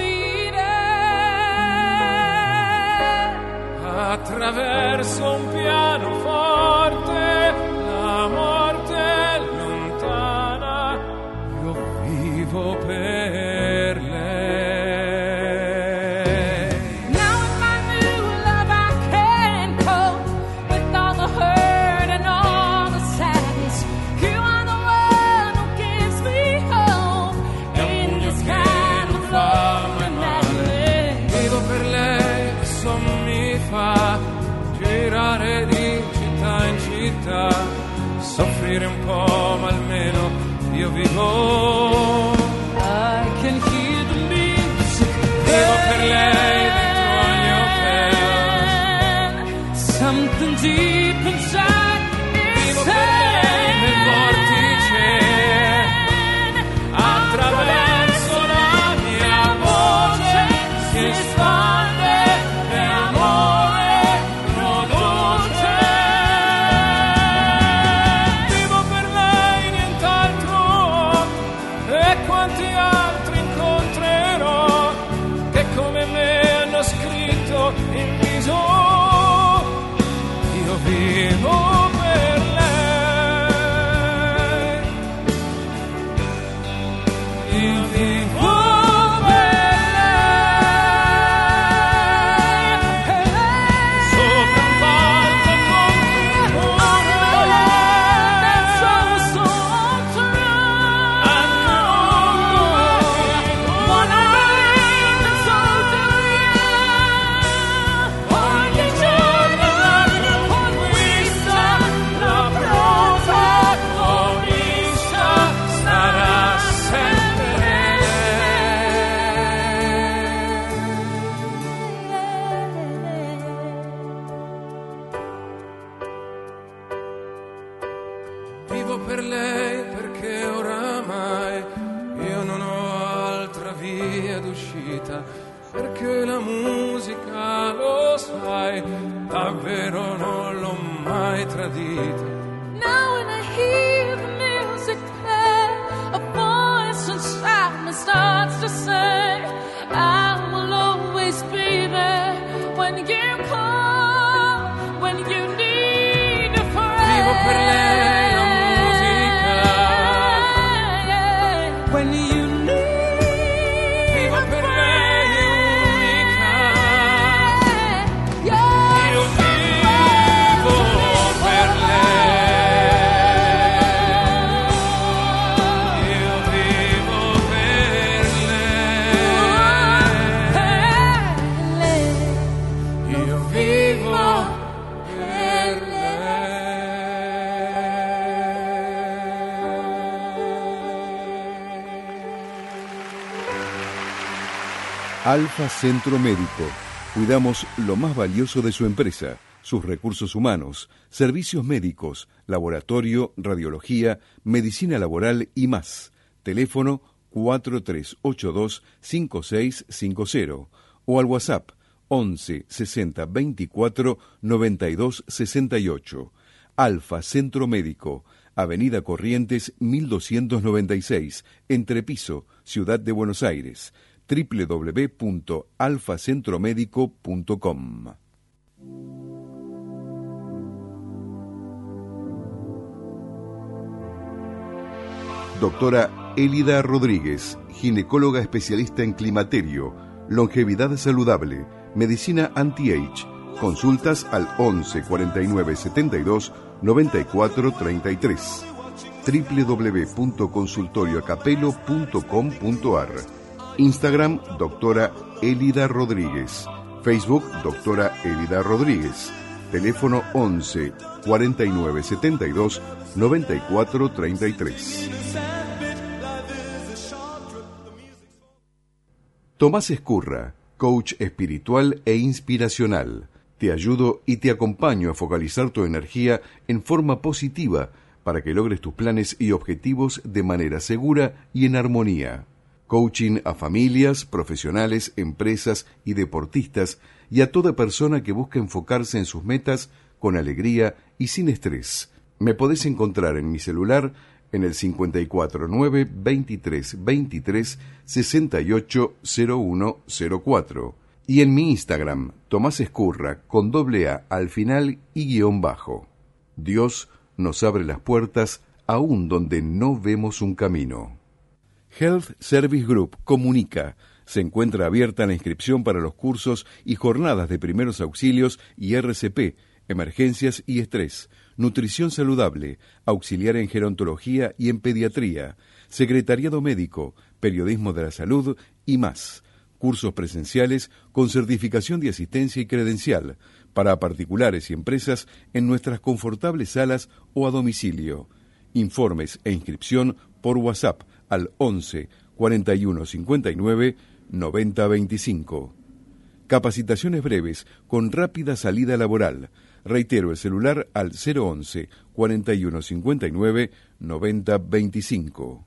Attraverso un pianoforte, la morte è lontana, io vivo per lei. Now with my new love I can cope with all the hurt and all the sadness. You are the one who gives me hope in this kind of love and madness. Vivo per lei, sommi fa girare di città in città, soffrire un po' ma almeno io vivo. I can hear the music. Vivo per lei dentro ogni hotel. Something deep inside Vivo per lei nel vortice, attraverso la mia voce si espande l'amore. In viso io vivo per lei, io vivo per lei, sopra un palco con figura, sono sotto anche un buon per lei perché oramai io non ho altra via d'uscita, perché la musica, lo sai, davvero non l'ho mai tradita. Now when I hear the music play, a voice and it starts to say, I will always be there when you call, when you need a friend. Vivo per lei la musica. When you need Vivo per lei unica. Yeah. Io vivo per lei. Io vivo per lei. Io vivo per Alfa Centro Médico. Cuidamos lo más valioso de su empresa, sus recursos humanos, servicios médicos, laboratorio, radiología, medicina laboral y más. Teléfono cuatro tres ocho dos cinco seis cinco cero o al WhatsApp once sesenta veinticuatro noventa y dos sesenta y ocho. Alfa Centro Médico, Avenida Corrientes mil doscientos noventa y seis, Entrepiso, Ciudad de Buenos Aires. doble u doble u doble u punto alfa centro médico punto com. Doctora Elida Rodríguez, ginecóloga especialista en climaterio, longevidad saludable, medicina anti-age. Consultas al once cuarenta y nueve setenta y dos noventa y cuatro treinta y tres. doble u doble u doble u punto consultorio acapelo punto com punto ar. Instagram, doctora Elida Rodríguez. Facebook, doctora Elida Rodríguez. Teléfono once cuarenta y nueve setenta y dos noventa y cuatro treinta y tres. Tomás Escurra, coach espiritual e inspiracional. Te ayudo y te acompaño a focalizar tu energía en forma positiva para que logres tus planes y objetivos de manera segura y en armonía. Coaching a familias, profesionales, empresas y deportistas y a toda persona que busca enfocarse en sus metas con alegría y sin estrés. Me podés encontrar en mi celular en el cincuenta y cuatro nueve veintitrés veintitrés sesenta y ocho cero uno cero cuatro y en mi Instagram, Tomás Escurra, con doble A al final y guión bajo. Dios nos abre las puertas aún donde no vemos un camino. Health Service Group comunica. Se encuentra abierta la inscripción para los cursos y jornadas de primeros auxilios y R C P, emergencias y estrés, nutrición saludable, auxiliar en gerontología y en pediatría, secretariado médico, periodismo de la salud y más. Cursos presenciales con certificación de asistencia y credencial para particulares y empresas en nuestras confortables salas o a domicilio. Informes e inscripción por WhatsApp al once cuarenta y uno cincuenta y nueve noventa veinticinco. Capacitaciones breves con rápida salida laboral. Reitero el celular al cero once cuarenta y uno cincuenta y nueve noventa veinticinco.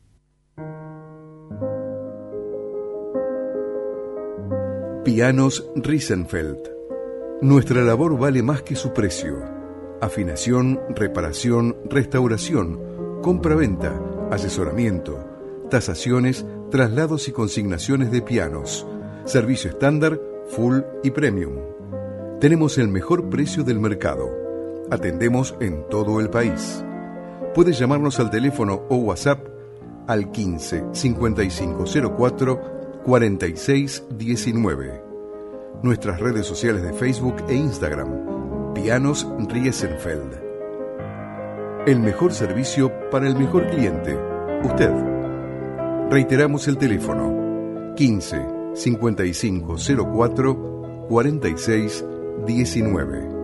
Pianos Riesenfeld. Nuestra labor vale más que su precio. Afinación, reparación, restauración, compra-venta, asesoramiento, tasaciones, traslados y consignaciones de pianos, servicio estándar, full y premium. Tenemos el mejor precio del mercado. Atendemos en todo el país. Puedes llamarnos al teléfono o WhatsApp al quince cincuenta y cinco cero cuatro cuarenta y seis diecinueve. Nuestras redes sociales de Facebook e Instagram, Pianos Riesenfeld. El mejor servicio para el mejor cliente, usted. Reiteramos el teléfono, quince cincuenta y cinco cero cuatro cuarenta y seis diecinueve.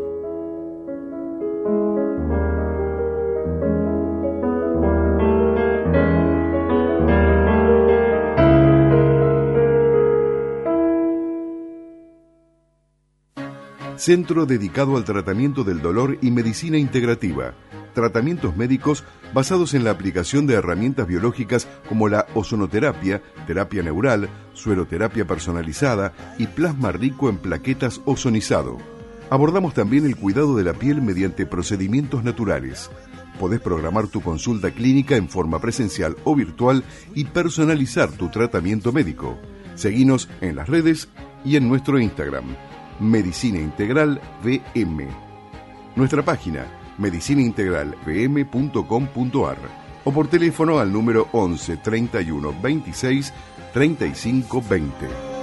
Centro dedicado al tratamiento del dolor y medicina integrativa. Tratamientos médicos basados en la aplicación de herramientas biológicas como la ozonoterapia, terapia neural, sueroterapia personalizada y plasma rico en plaquetas ozonizado. Abordamos también el cuidado de la piel mediante procedimientos naturales. Podés programar tu consulta clínica en forma presencial o virtual y personalizar tu tratamiento médico. Seguinos en las redes y en nuestro Instagram, Medicina Integral V M. Nuestra página, medicina integral v m punto com punto a r o por teléfono al número once, treinta y uno, veintiséis, treinta y cinco, veinte.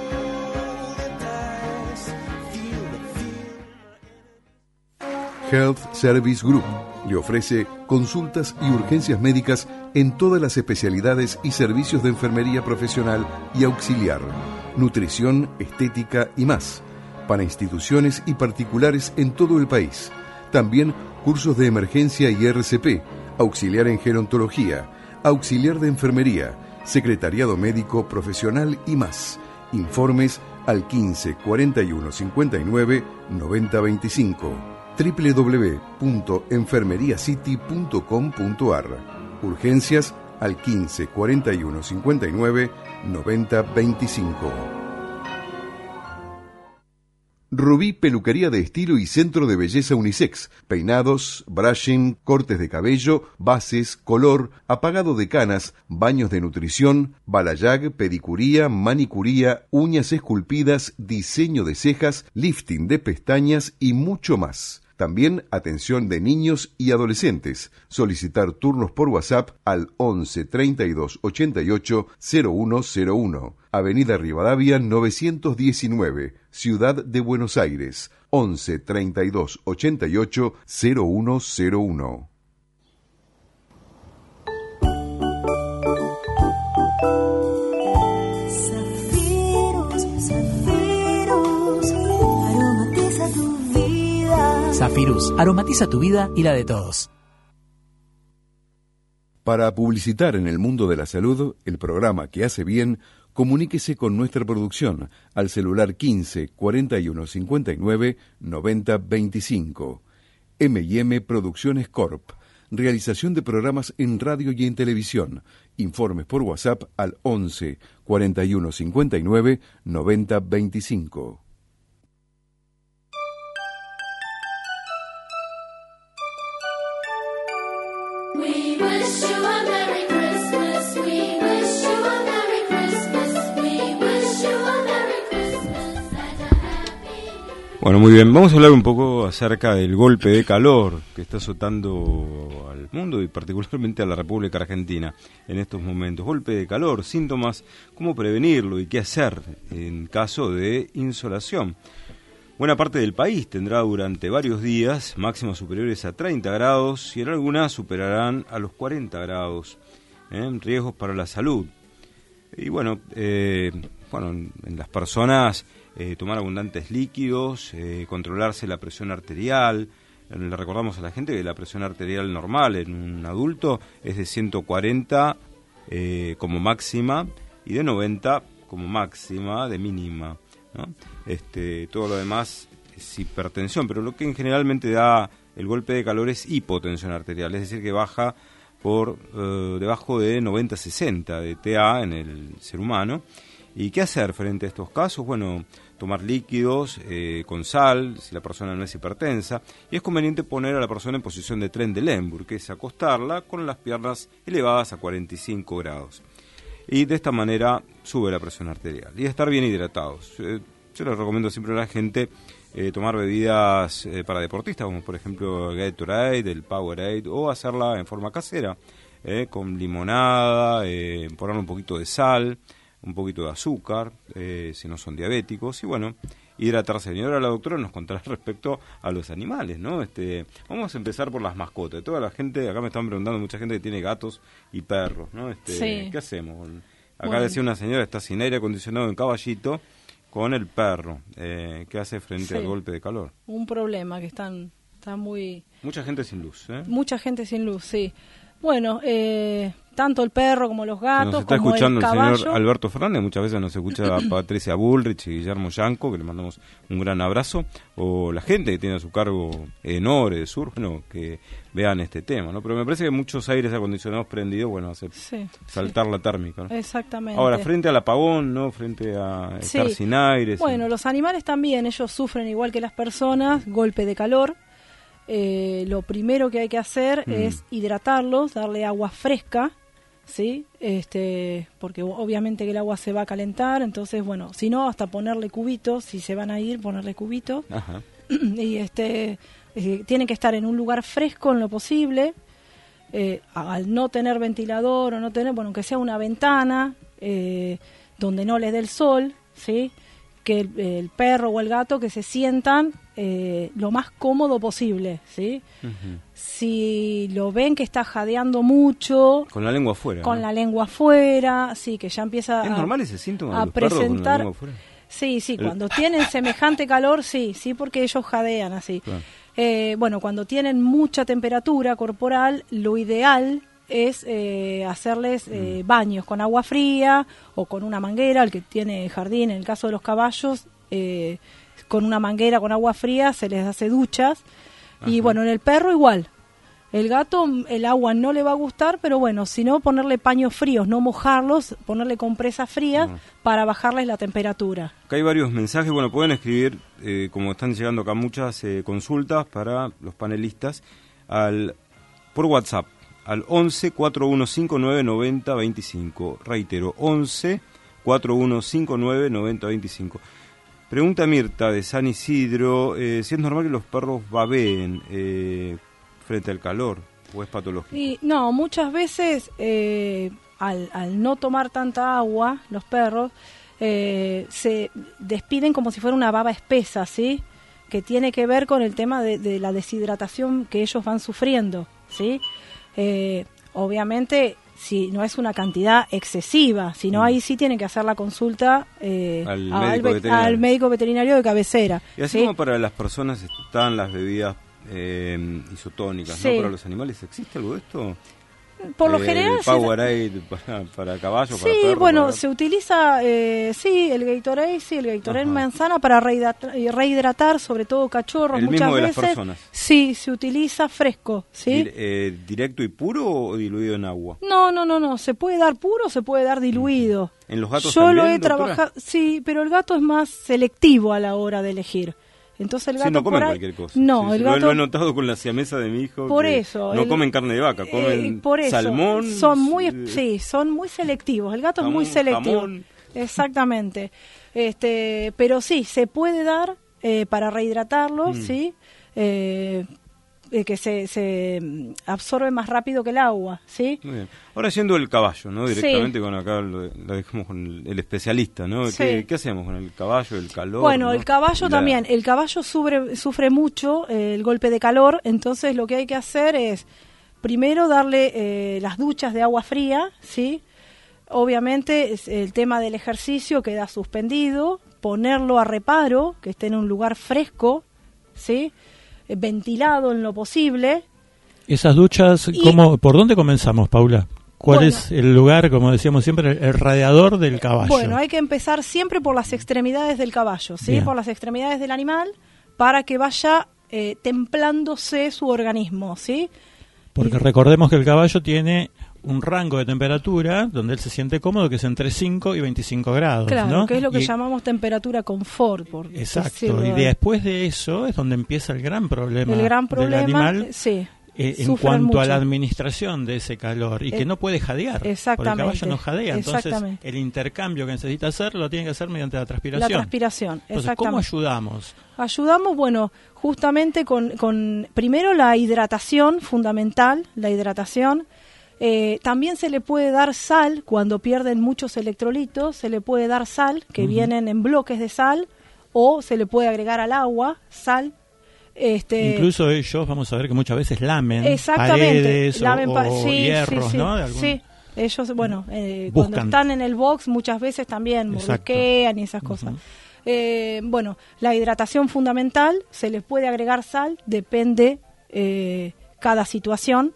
Health Service Group le ofrece consultas y urgencias médicas en todas las especialidades y servicios de enfermería profesional y auxiliar, nutrición, estética y más, para instituciones y particulares en todo el país. También cursos de emergencia y R C P, auxiliar en gerontología, auxiliar de enfermería, secretariado médico profesional y más. Informes al quince, cuarenta y uno, cincuenta y nueve, noventa, veinticinco. doble u doble u doble u punto enfermeriacity punto com punto a r. Urgencias al quince, cuarenta y uno, cincuenta y nueve, noventa, veinticinco. Rubí Peluquería de Estilo y Centro de Belleza Unisex. Peinados, brushing, cortes de cabello, bases, color, apagado de canas, baños de nutrición, balayage, pedicuría, manicuría, uñas esculpidas, diseño de cejas, lifting de pestañas y mucho más. También atención de niños y adolescentes. Solicitar turnos por WhatsApp al once, treinta y dos, ochenta y ocho, cero uno cero uno. Avenida Rivadavia novecientos diecinueve, Ciudad de Buenos Aires. once, treinta y dos, ochenta y ocho, cero uno cero uno. Zafirus, aromatiza tu vida y la de todos. Para publicitar en el mundo de la salud, el programa que hace bien, comuníquese con nuestra producción al celular quince, cuarenta y uno, cincuenta y nueve, noventa, veinticinco. eme y eme Producciones Corp. Realización de programas en radio y en televisión. Informes por WhatsApp al once, cuarenta y uno, cincuenta y nueve, noventa, veinticinco. We wish you a Merry Christmas. We wish you a Merry Christmas. We wish you a Merry Christmas and a Happy. Bueno, muy bien, vamos a hablar un poco acerca del golpe de calor que está azotando al mundo y particularmente a la República Argentina en estos momentos. Golpe de calor, síntomas, cómo prevenirlo y qué hacer en caso de insolación. Buena parte del país tendrá durante varios días máximas superiores a treinta grados y en algunas superarán a los cuarenta grados. ¿eh? Riesgos para la salud. Y bueno, eh, bueno en, en las personas eh, tomar abundantes líquidos, eh, controlarse la presión arterial. Eh, le recordamos a la gente que la presión arterial normal en un adulto es de ciento cuarenta eh, como máxima y de noventa como máxima de mínima. ¿no? Este, todo lo demás es hipertensión, pero lo que en generalmente da el golpe de calor es hipotensión arterial, es decir, que baja por eh, debajo de noventa sesenta de T A en el ser humano. ¿Y qué hacer frente a estos casos? Bueno, tomar líquidos eh, con sal, si la persona no es hipertensa, y es conveniente poner a la persona en posición de Trendelenburg, que es acostarla con las piernas elevadas a cuarenta y cinco grados. Y de esta manera sube la presión arterial. Y estar bien hidratados. Eh, yo les recomiendo siempre a la gente eh, tomar bebidas eh, para deportistas, como por ejemplo el Gatorade, el Powerade, o hacerla en forma casera, eh, con limonada, eh, ponerle un poquito de sal, un poquito de azúcar, eh, si no son diabéticos, y bueno, hidratarse bien. Ahora la doctora nos contará respecto a los animales, ¿no? Este, vamos a empezar por las mascotas. Toda la gente, acá me están preguntando, mucha gente que tiene gatos y perros, ¿no? Este, sí. ¿Qué hacemos? Acá Bueno. decía una señora, está sin aire acondicionado en Caballito con el perro. Eh, ¿Qué hace frente Sí. al golpe de calor? Un problema que están, está muy... Mucha gente sin luz, ¿eh? Mucha gente sin luz, sí. Bueno, eh, tanto el perro como los Se gatos, nos está como escuchando el el, caballo. señor Alberto Fernández, muchas veces nos escucha Patricia Bullrich y Guillermo Yanco, que le mandamos un gran abrazo, o la gente que tiene a su cargo en Ore, Sur, bueno, que vean este tema, ¿no? Pero me parece que muchos aires acondicionados prendidos, bueno, hace Sí, saltar sí. la térmica, ¿no? Exactamente. Ahora, frente al apagón, ¿no? Frente a estar Sí. sin aire. Bueno, sin- los animales también, ellos sufren igual que las personas, golpe de calor. eh, lo primero que hay que hacer Mm. es hidratarlos, darle agua fresca, ¿sí? Este, porque obviamente que el agua se va a calentar, entonces, bueno, si no, hasta ponerle cubitos, si se van a ir, ponerle cubitos. Ajá. Y este, eh, tienen que estar en un lugar fresco en lo posible. Eh, al no tener ventilador o no tener, bueno, aunque sea una ventana eh, donde no les dé el sol, ¿sí? Que el, el perro o el gato que se sientan eh, lo más cómodo posible, ¿sí? Ujú. Si lo ven que está jadeando mucho, Con la lengua afuera. con ¿no? la lengua afuera, sí, que ya empieza ¿Es a, normal ese síntoma a de los perros con la presentar. lengua afuera? Sí, sí, El- cuando tienen semejante calor, sí, sí, porque ellos jadean así. Claro. Eh, bueno, cuando tienen mucha temperatura corporal, lo ideal es eh, hacerles eh, Mm. baños con agua fría o con una manguera, el que tiene jardín, en el caso de los caballos, eh, con una manguera con agua fría se les hace duchas. Y Ajá. bueno, en el perro igual. El gato, mm, el agua no le va a gustar, pero bueno, si no, ponerle paños fríos, no mojarlos, ponerle compresas frías Ajá. para bajarles la temperatura. Acá hay varios mensajes, bueno, pueden escribir, eh, como están llegando acá muchas eh, consultas para los panelistas, al por WhatsApp, al once, cuatro uno cinco nueve, noventa, veinticinco. Reitero, once, cuatro uno cinco nueve, noventa, veinticinco. Pregunta Mirta de San Isidro, eh, si es normal que los perros babeen eh, frente al calor, o es patológico. Y no, muchas veces eh, al, al no tomar tanta agua, los perros eh, se despiden como si fuera una baba espesa, ¿sí? Que tiene que ver con el tema de, de la deshidratación que ellos van sufriendo, ¿sí? Eh, obviamente, si no es una cantidad excesiva, sino Mm. ahí sí tienen que hacer la consulta eh, Al al, médico ve- veterinario. al médico veterinario de cabecera. Y así ¿sí? como para las personas están las bebidas eh, isotónicas, Sí. ¿no? Para los animales, ¿existe algo de esto? Por lo Eh, general, el sí, Powerade para, para caballos, para sí, perros. bueno, para- se utiliza, eh, sí, el Gatorade, sí, el Gatorade Ajá. manzana para rehidratar, rehidratar, sobre todo cachorros, El muchas mismo de las veces. personas. Sí, se utiliza fresco, ¿sí? Dir- eh, ¿Directo y puro o diluido en agua? No, no, no, no, se puede dar puro, se puede dar diluido. ¿En los gatos Yo también, lo he doctora? trabajado, sí, pero el gato es más selectivo a la hora de elegir. Entonces el gato Sí, no comen por ahí- cualquier cosa. No, Sí, el sí, lo- gato Lo he notado con la siamesa de mi hijo. Por que eso, No el- comen carne de vaca, comen Eh, por eso, salmón. son muy eh, sí, son muy selectivos. El gato jamón, es muy selectivo. jamón. Exactamente. Este, pero sí, se puede dar eh, para rehidratarlos, Mm. sí. Eh, eh, que se, se mm, absorbe más rápido que el agua, ¿sí? Muy bien. Ahora yendo el caballo, ¿no? Sí. Directamente con acá lo, lo dejamos con el, el especialista, ¿no? Sí. ¿Qué, qué hacemos con el caballo, el calor? Bueno, ¿no? el caballo La- también. El caballo sufre, sufre mucho eh, el golpe de calor, entonces lo que hay que hacer es primero darle eh, las duchas de agua fría, ¿sí? Obviamente es el tema del ejercicio queda suspendido, ponerlo a reparo, que esté en un lugar fresco, ¿sí? Eh, ventilado en lo posible. Esas duchas, Y- ¿cómo, ¿por dónde comenzamos, Paula? ¿Cuál Bueno. es el lugar, como decíamos siempre, el, el radiador del caballo? Bueno, hay que empezar siempre por las extremidades del caballo, ¿sí? Bien. Por las extremidades del animal, para que vaya eh, templándose su organismo, ¿sí? Porque Y- recordemos que el caballo tiene un rango de temperatura donde él se siente cómodo, que es entre cinco y veinticinco grados, Claro, ¿no? que es lo que Y- llamamos temperatura confort. Por Exacto, decirlo y de- después de eso es donde empieza el gran problema, el gran problema, del animal sí, eh, en sufren cuanto a mucho. la administración de ese calor y Eh, que no puede jadear, exactamente, porque el caballo no jadea, entonces exactamente. el intercambio que necesita hacer lo tiene que hacer mediante la transpiración. La transpiración, Entonces, ¿cómo exactamente. ayudamos? Ayudamos, bueno, justamente con, con primero la hidratación, fundamental, la hidratación. Eh, también se le puede dar sal cuando pierden muchos electrolitos, se le puede dar sal, que Ujú. vienen en bloques de sal, o se le puede agregar al agua sal. Este, Incluso ellos, vamos a ver que muchas veces lamen exactamente, paredes o- lamen pa- o, sí, hierros, sí, sí, ¿no? De algún- sí. Ellos, bueno, eh, cuando Buscan. están en el box muchas veces también Exacto. mordisquean y esas cosas. Ujú. Eh, bueno, la hidratación fundamental, se les puede agregar sal, depende eh, cada situación.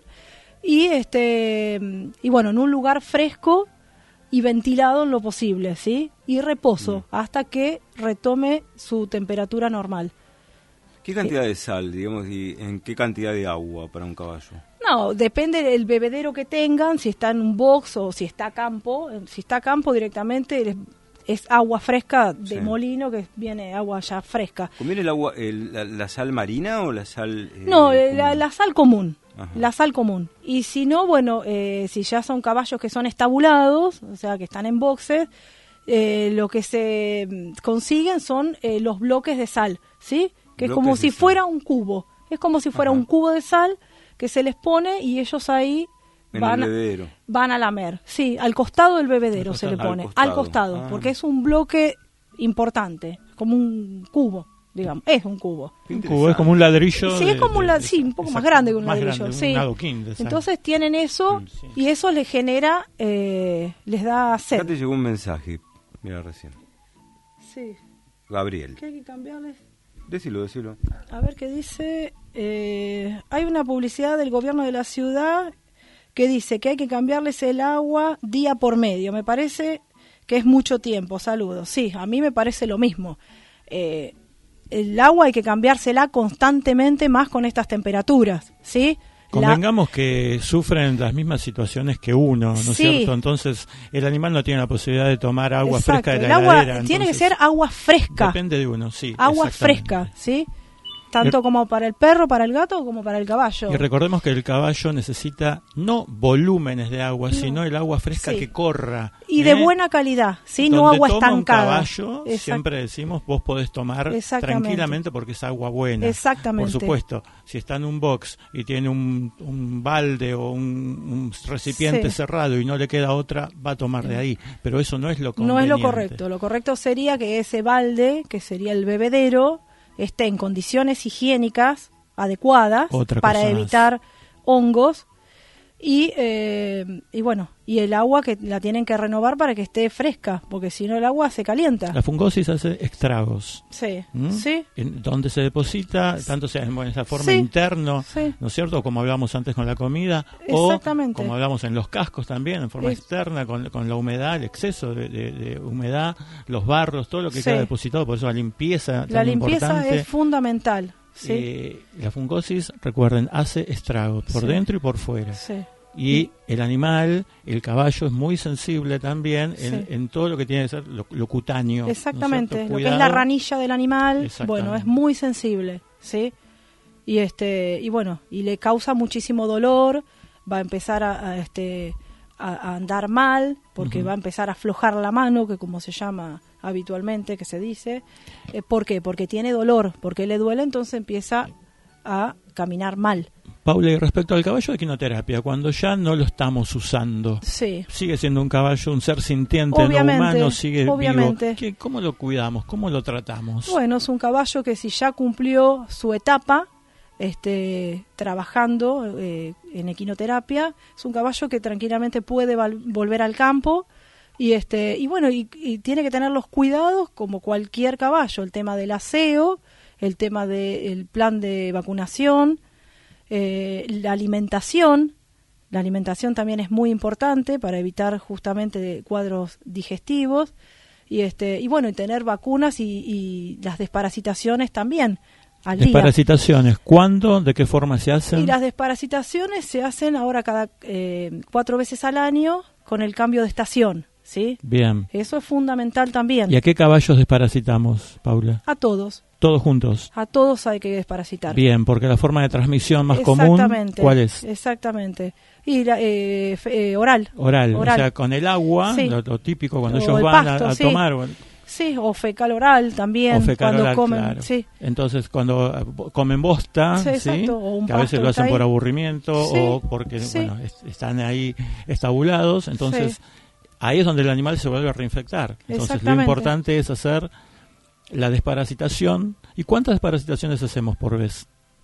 Y este y bueno, en un lugar fresco y ventilado en lo posible, ¿sí? Y reposo hasta que retome su temperatura normal. ¿Qué cantidad de sal, digamos, y en qué cantidad de agua para un caballo? No, depende del bebedero que tengan, si está en un box o si está a campo. Eh, Si está a campo directamente les- es agua fresca de Sí. molino, que viene agua ya fresca. ¿Conviene el agua, el- la, la sal marina o la sal? eh, No, eh, común? la, la sal común. Ajá. La sal común. Y si no, bueno, eh, si ya son caballos que son estabulados, o sea, que están en boxes, eh, lo que se mm, consiguen son eh, los bloques de sal, ¿sí? Que es Bloques como de si sal. fuera un cubo. Es como si fuera Ajá. un cubo de sal que se les pone y ellos ahí En van, el a- bebedero. van a lamer. Sí, al costado del bebedero Al se le costado. pone. Al Al costado. costado, Ah. porque es un bloque importante, como un cubo, digamos. Es un cubo. Qué Un cubo es como un ladrillo. Sí, de- es como un de- la- de- sí, un poco más exacto, grande que un más ladrillo, grande, sí. un adoquín de sal. Entonces tienen eso Mm, sí. y eso les genera, eh, les da Acá sed. te llegó un mensaje, mira recién. Sí, Gabriel. ¿qué hay que cambiarles? Decilo, decilo. A ver qué dice. Eh, hay una publicidad del gobierno de la ciudad que dice que hay que cambiarles el agua día por medio. Me parece que es mucho tiempo. Saludos. Sí, a mí me parece lo mismo. Eh, el agua hay que cambiársela constantemente, más con estas temperaturas, ¿sí? La- Convengamos que sufren las mismas situaciones que uno, ¿no es Sí. cierto? Entonces, el animal no tiene la posibilidad de tomar agua Exacto, fresca de la el agua heladera. tiene que entonces, ser agua fresca. Depende de uno, sí. Agua exactamente. fresca, ¿sí? Tanto como para el perro, para el gato, como para el caballo. Y recordemos que el caballo necesita no volúmenes de agua, No. sino el agua fresca Sí. que corra. Y de ¿eh? buena calidad, ¿sí? No Donde agua toma estancada. Un caballo, Exact- siempre decimos, vos podés tomar Exactamente. tranquilamente porque es agua buena. Exactamente. Por supuesto, si está en un box y tiene un, un balde o un, un recipiente Sí. cerrado y no le queda otra, va a tomar de ahí. Pero eso no es lo No es conveniente. lo correcto. Lo correcto sería que ese balde, que sería el bebedero, esté en condiciones higiénicas adecuadas Otra para cosa más. evitar hongos y, eh, y bueno, y el agua que la tienen que renovar para que esté fresca, porque si no el agua se calienta. La fungosis hace estragos. Sí, ¿Mm? sí, En donde se deposita, tanto sea en esa forma Sí, interno, sí. ¿no es cierto? Como hablamos antes con la comida, Exactamente. o como hablamos en los cascos también, en forma Es- externa, con, con la humedad, el exceso de, de- de humedad, los barros, todo lo que Sí. queda depositado, por eso la limpieza la tan limpieza importante. es fundamental. Sí, Eh, la fungosis, recuerden, hace estragos por Sí. dentro y por fuera. sí. Y el animal, el caballo, es muy sensible también en, Sí. en todo lo que tiene que ser lo, lo cutáneo. ¿no es Exactamente, cierto? lo que es Cuidado. la ranilla del animal, Exactamente. bueno, es muy sensible, ¿sí? Y este y bueno, y le causa muchísimo dolor, va a empezar a, a, este a, a andar mal, porque Ujú. va a empezar a aflojar la mano, que como se llama habitualmente, que se dice. Eh, ¿Por qué? Porque tiene dolor, porque le duele, entonces empieza a caminar mal. Paula, y respecto al caballo de quinoterapia, cuando ya no lo estamos usando, Sí. sigue siendo un caballo, un ser sintiente, Obviamente, no humano, sigue obviamente. vivo. ¿Qué- ¿Cómo lo cuidamos? ¿Cómo lo tratamos? Bueno, es un caballo que si ya cumplió su etapa, este, trabajando eh, en equinoterapia, es un caballo que tranquilamente puede val- volver al campo y este y bueno y, y tiene que tener los cuidados como cualquier caballo, el tema del aseo, el tema del plan de vacunación, eh, la alimentación. La alimentación también es muy importante para evitar justamente cuadros digestivos y este y bueno y tener vacunas y, y las desparasitaciones también al día. Desparasitaciones, ¿cuándo? ¿De qué forma se hacen? Y las desparasitaciones se hacen ahora cada eh, cuatro veces al año con el cambio de estación, ¿sí? Bien. Eso es fundamental también. ¿Y a qué caballos desparasitamos, Paula? A todos, Todos juntos. a todos hay que desparasitar. Bien, porque la forma de transmisión más común, Exactamente, ¿cuál es? Exactamente. Y la, eh, fe- eh, oral. Oral, Oral. o sea, con el agua, Sí. lo, lo típico cuando O ellos el van pasto, a, a sí. tomar. o- Sí, o fecal oral también. O fecal cuando oral, comen, claro. sí. Entonces, cuando eh, comen bosta, Sí, ¿sí? exacto, o un que a veces pasto lo que está hacen por ahí. aburrimiento Sí, o porque sí. bueno es- están ahí estabulados, entonces Sí. ahí es donde el animal se vuelve a reinfectar. Entonces, lo Exactamente. importante es hacer la desparasitación. ¿Y cuántas desparasitaciones hacemos por vez?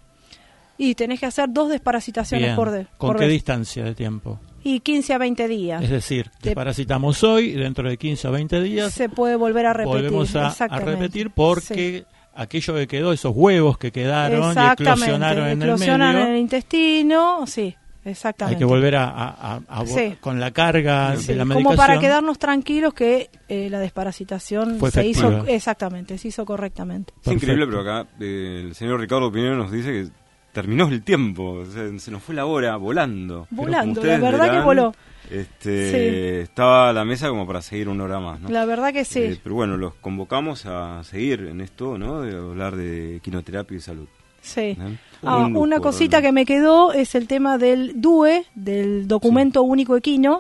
Y tenés que hacer dos desparasitaciones Bien. por, de, ¿Con por qué vez. distancia de tiempo? Y quince a veinte días. Es decir, Te- desparasitamos hoy y dentro de quince o veinte días Se puede volver a repetir. volvemos a, a exactamente. repetir porque aquello que quedó, esos huevos que quedaron y Exactamente, eclosionaron en eclosionan el medio, en el intestino, sí, exactamente. hay que volver a, a- a- a- Sí. con la carga Sí, de la como medicación. para quedarnos tranquilos que eh, la desparasitación Fue se hizo efectiva. exactamente, se hizo correctamente. Es Perfecto. increíble, pero acá eh, el señor Ricardo Pinero nos dice que terminó el tiempo, se, se nos fue la hora volando. Volando, Como la verdad verán, que voló. Este, Sí. Estaba la mesa como para seguir una hora más, ¿no? La verdad que sí. Eh, pero bueno, los convocamos a seguir en esto, ¿no? De hablar de quinoterapia y salud. Sí. ¿Eh? Ah, Un lujo, una cosita realmente. que me quedó es el tema del D U E, del documento único equino.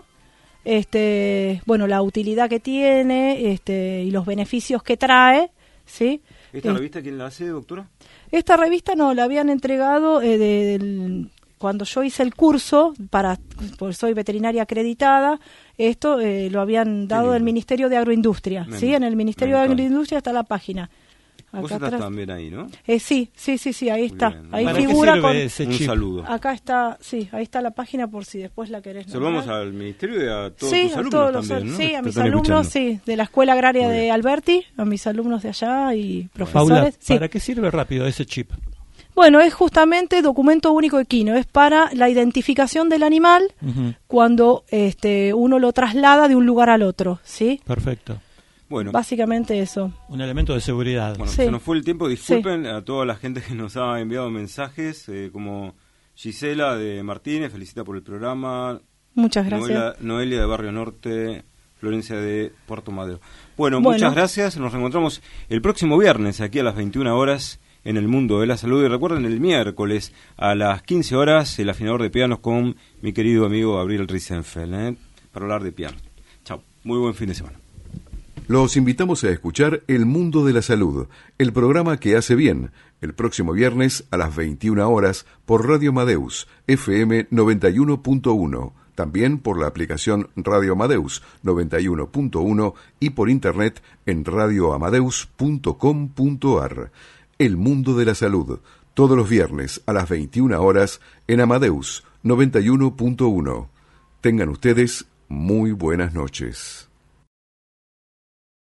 Este, bueno, la utilidad que tiene, este, y los beneficios que trae, ¿sí? ¿Esta Eh, revista quién la hace, doctora? Esta revista no, la habían entregado eh, de- del- cuando yo hice el curso, para pues soy veterinaria acreditada, esto eh, lo habían dado del lindo. Ministerio de Agroindustria, Me- ¿sí? En el Ministerio me de encanta. Agroindustria está la página. Vos Acá estás atrás. también ahí, ¿no? Eh, sí, sí, sí, sí, ahí Muy está. bien. Ahí ¿Para qué figura sirve con... ese Un chip? saludo. Acá está, sí, ahí está la página por si después la querés Se lo vamos nombrar. al ministerio y a todos Sí, tus a alumnos todos los, también, ¿no? sí, Que a te mis están alumnos, escuchando. sí, de la Escuela Agraria Muy de bien. Alberti, a mis alumnos de allá y Paula, profesores. Sí. ¿para qué sirve rápido ese chip? Bueno, es justamente documento único equino, es para la identificación del animal Ujú, cuando este, uno lo traslada de un lugar al otro, ¿sí? perfecto. Bueno, Básicamente eso. Un elemento de seguridad. bueno Sí. se nos fue el tiempo. Disculpen a toda la gente que nos ha enviado mensajes, eh, como Gisela de Martínez, felicita por el programa. Muchas gracias. Noelia, Noelia de Barrio Norte, Florencia de Puerto Madero. Bueno, Bueno. muchas gracias. Nos reencontramos el próximo viernes aquí a las veintiuna horas en el Mundo de la Salud. Y recuerden, el miércoles a las quince horas, el afinador de pianos con mi querido amigo Gabriel Risenfeld, ¿eh? para hablar de piano. Chao. Muy buen fin de semana. Los invitamos a escuchar El Mundo de la Salud, el programa que hace bien, el próximo viernes a las veintiuna horas por Radio Amadeus, F M noventa y uno punto uno, también por la aplicación Radio Amadeus noventa y uno punto uno y por internet en radio amadeus punto com punto a r. El Mundo de la Salud, todos los viernes a las veintiuna horas en Amadeus noventa y uno punto uno. Tengan ustedes muy buenas noches.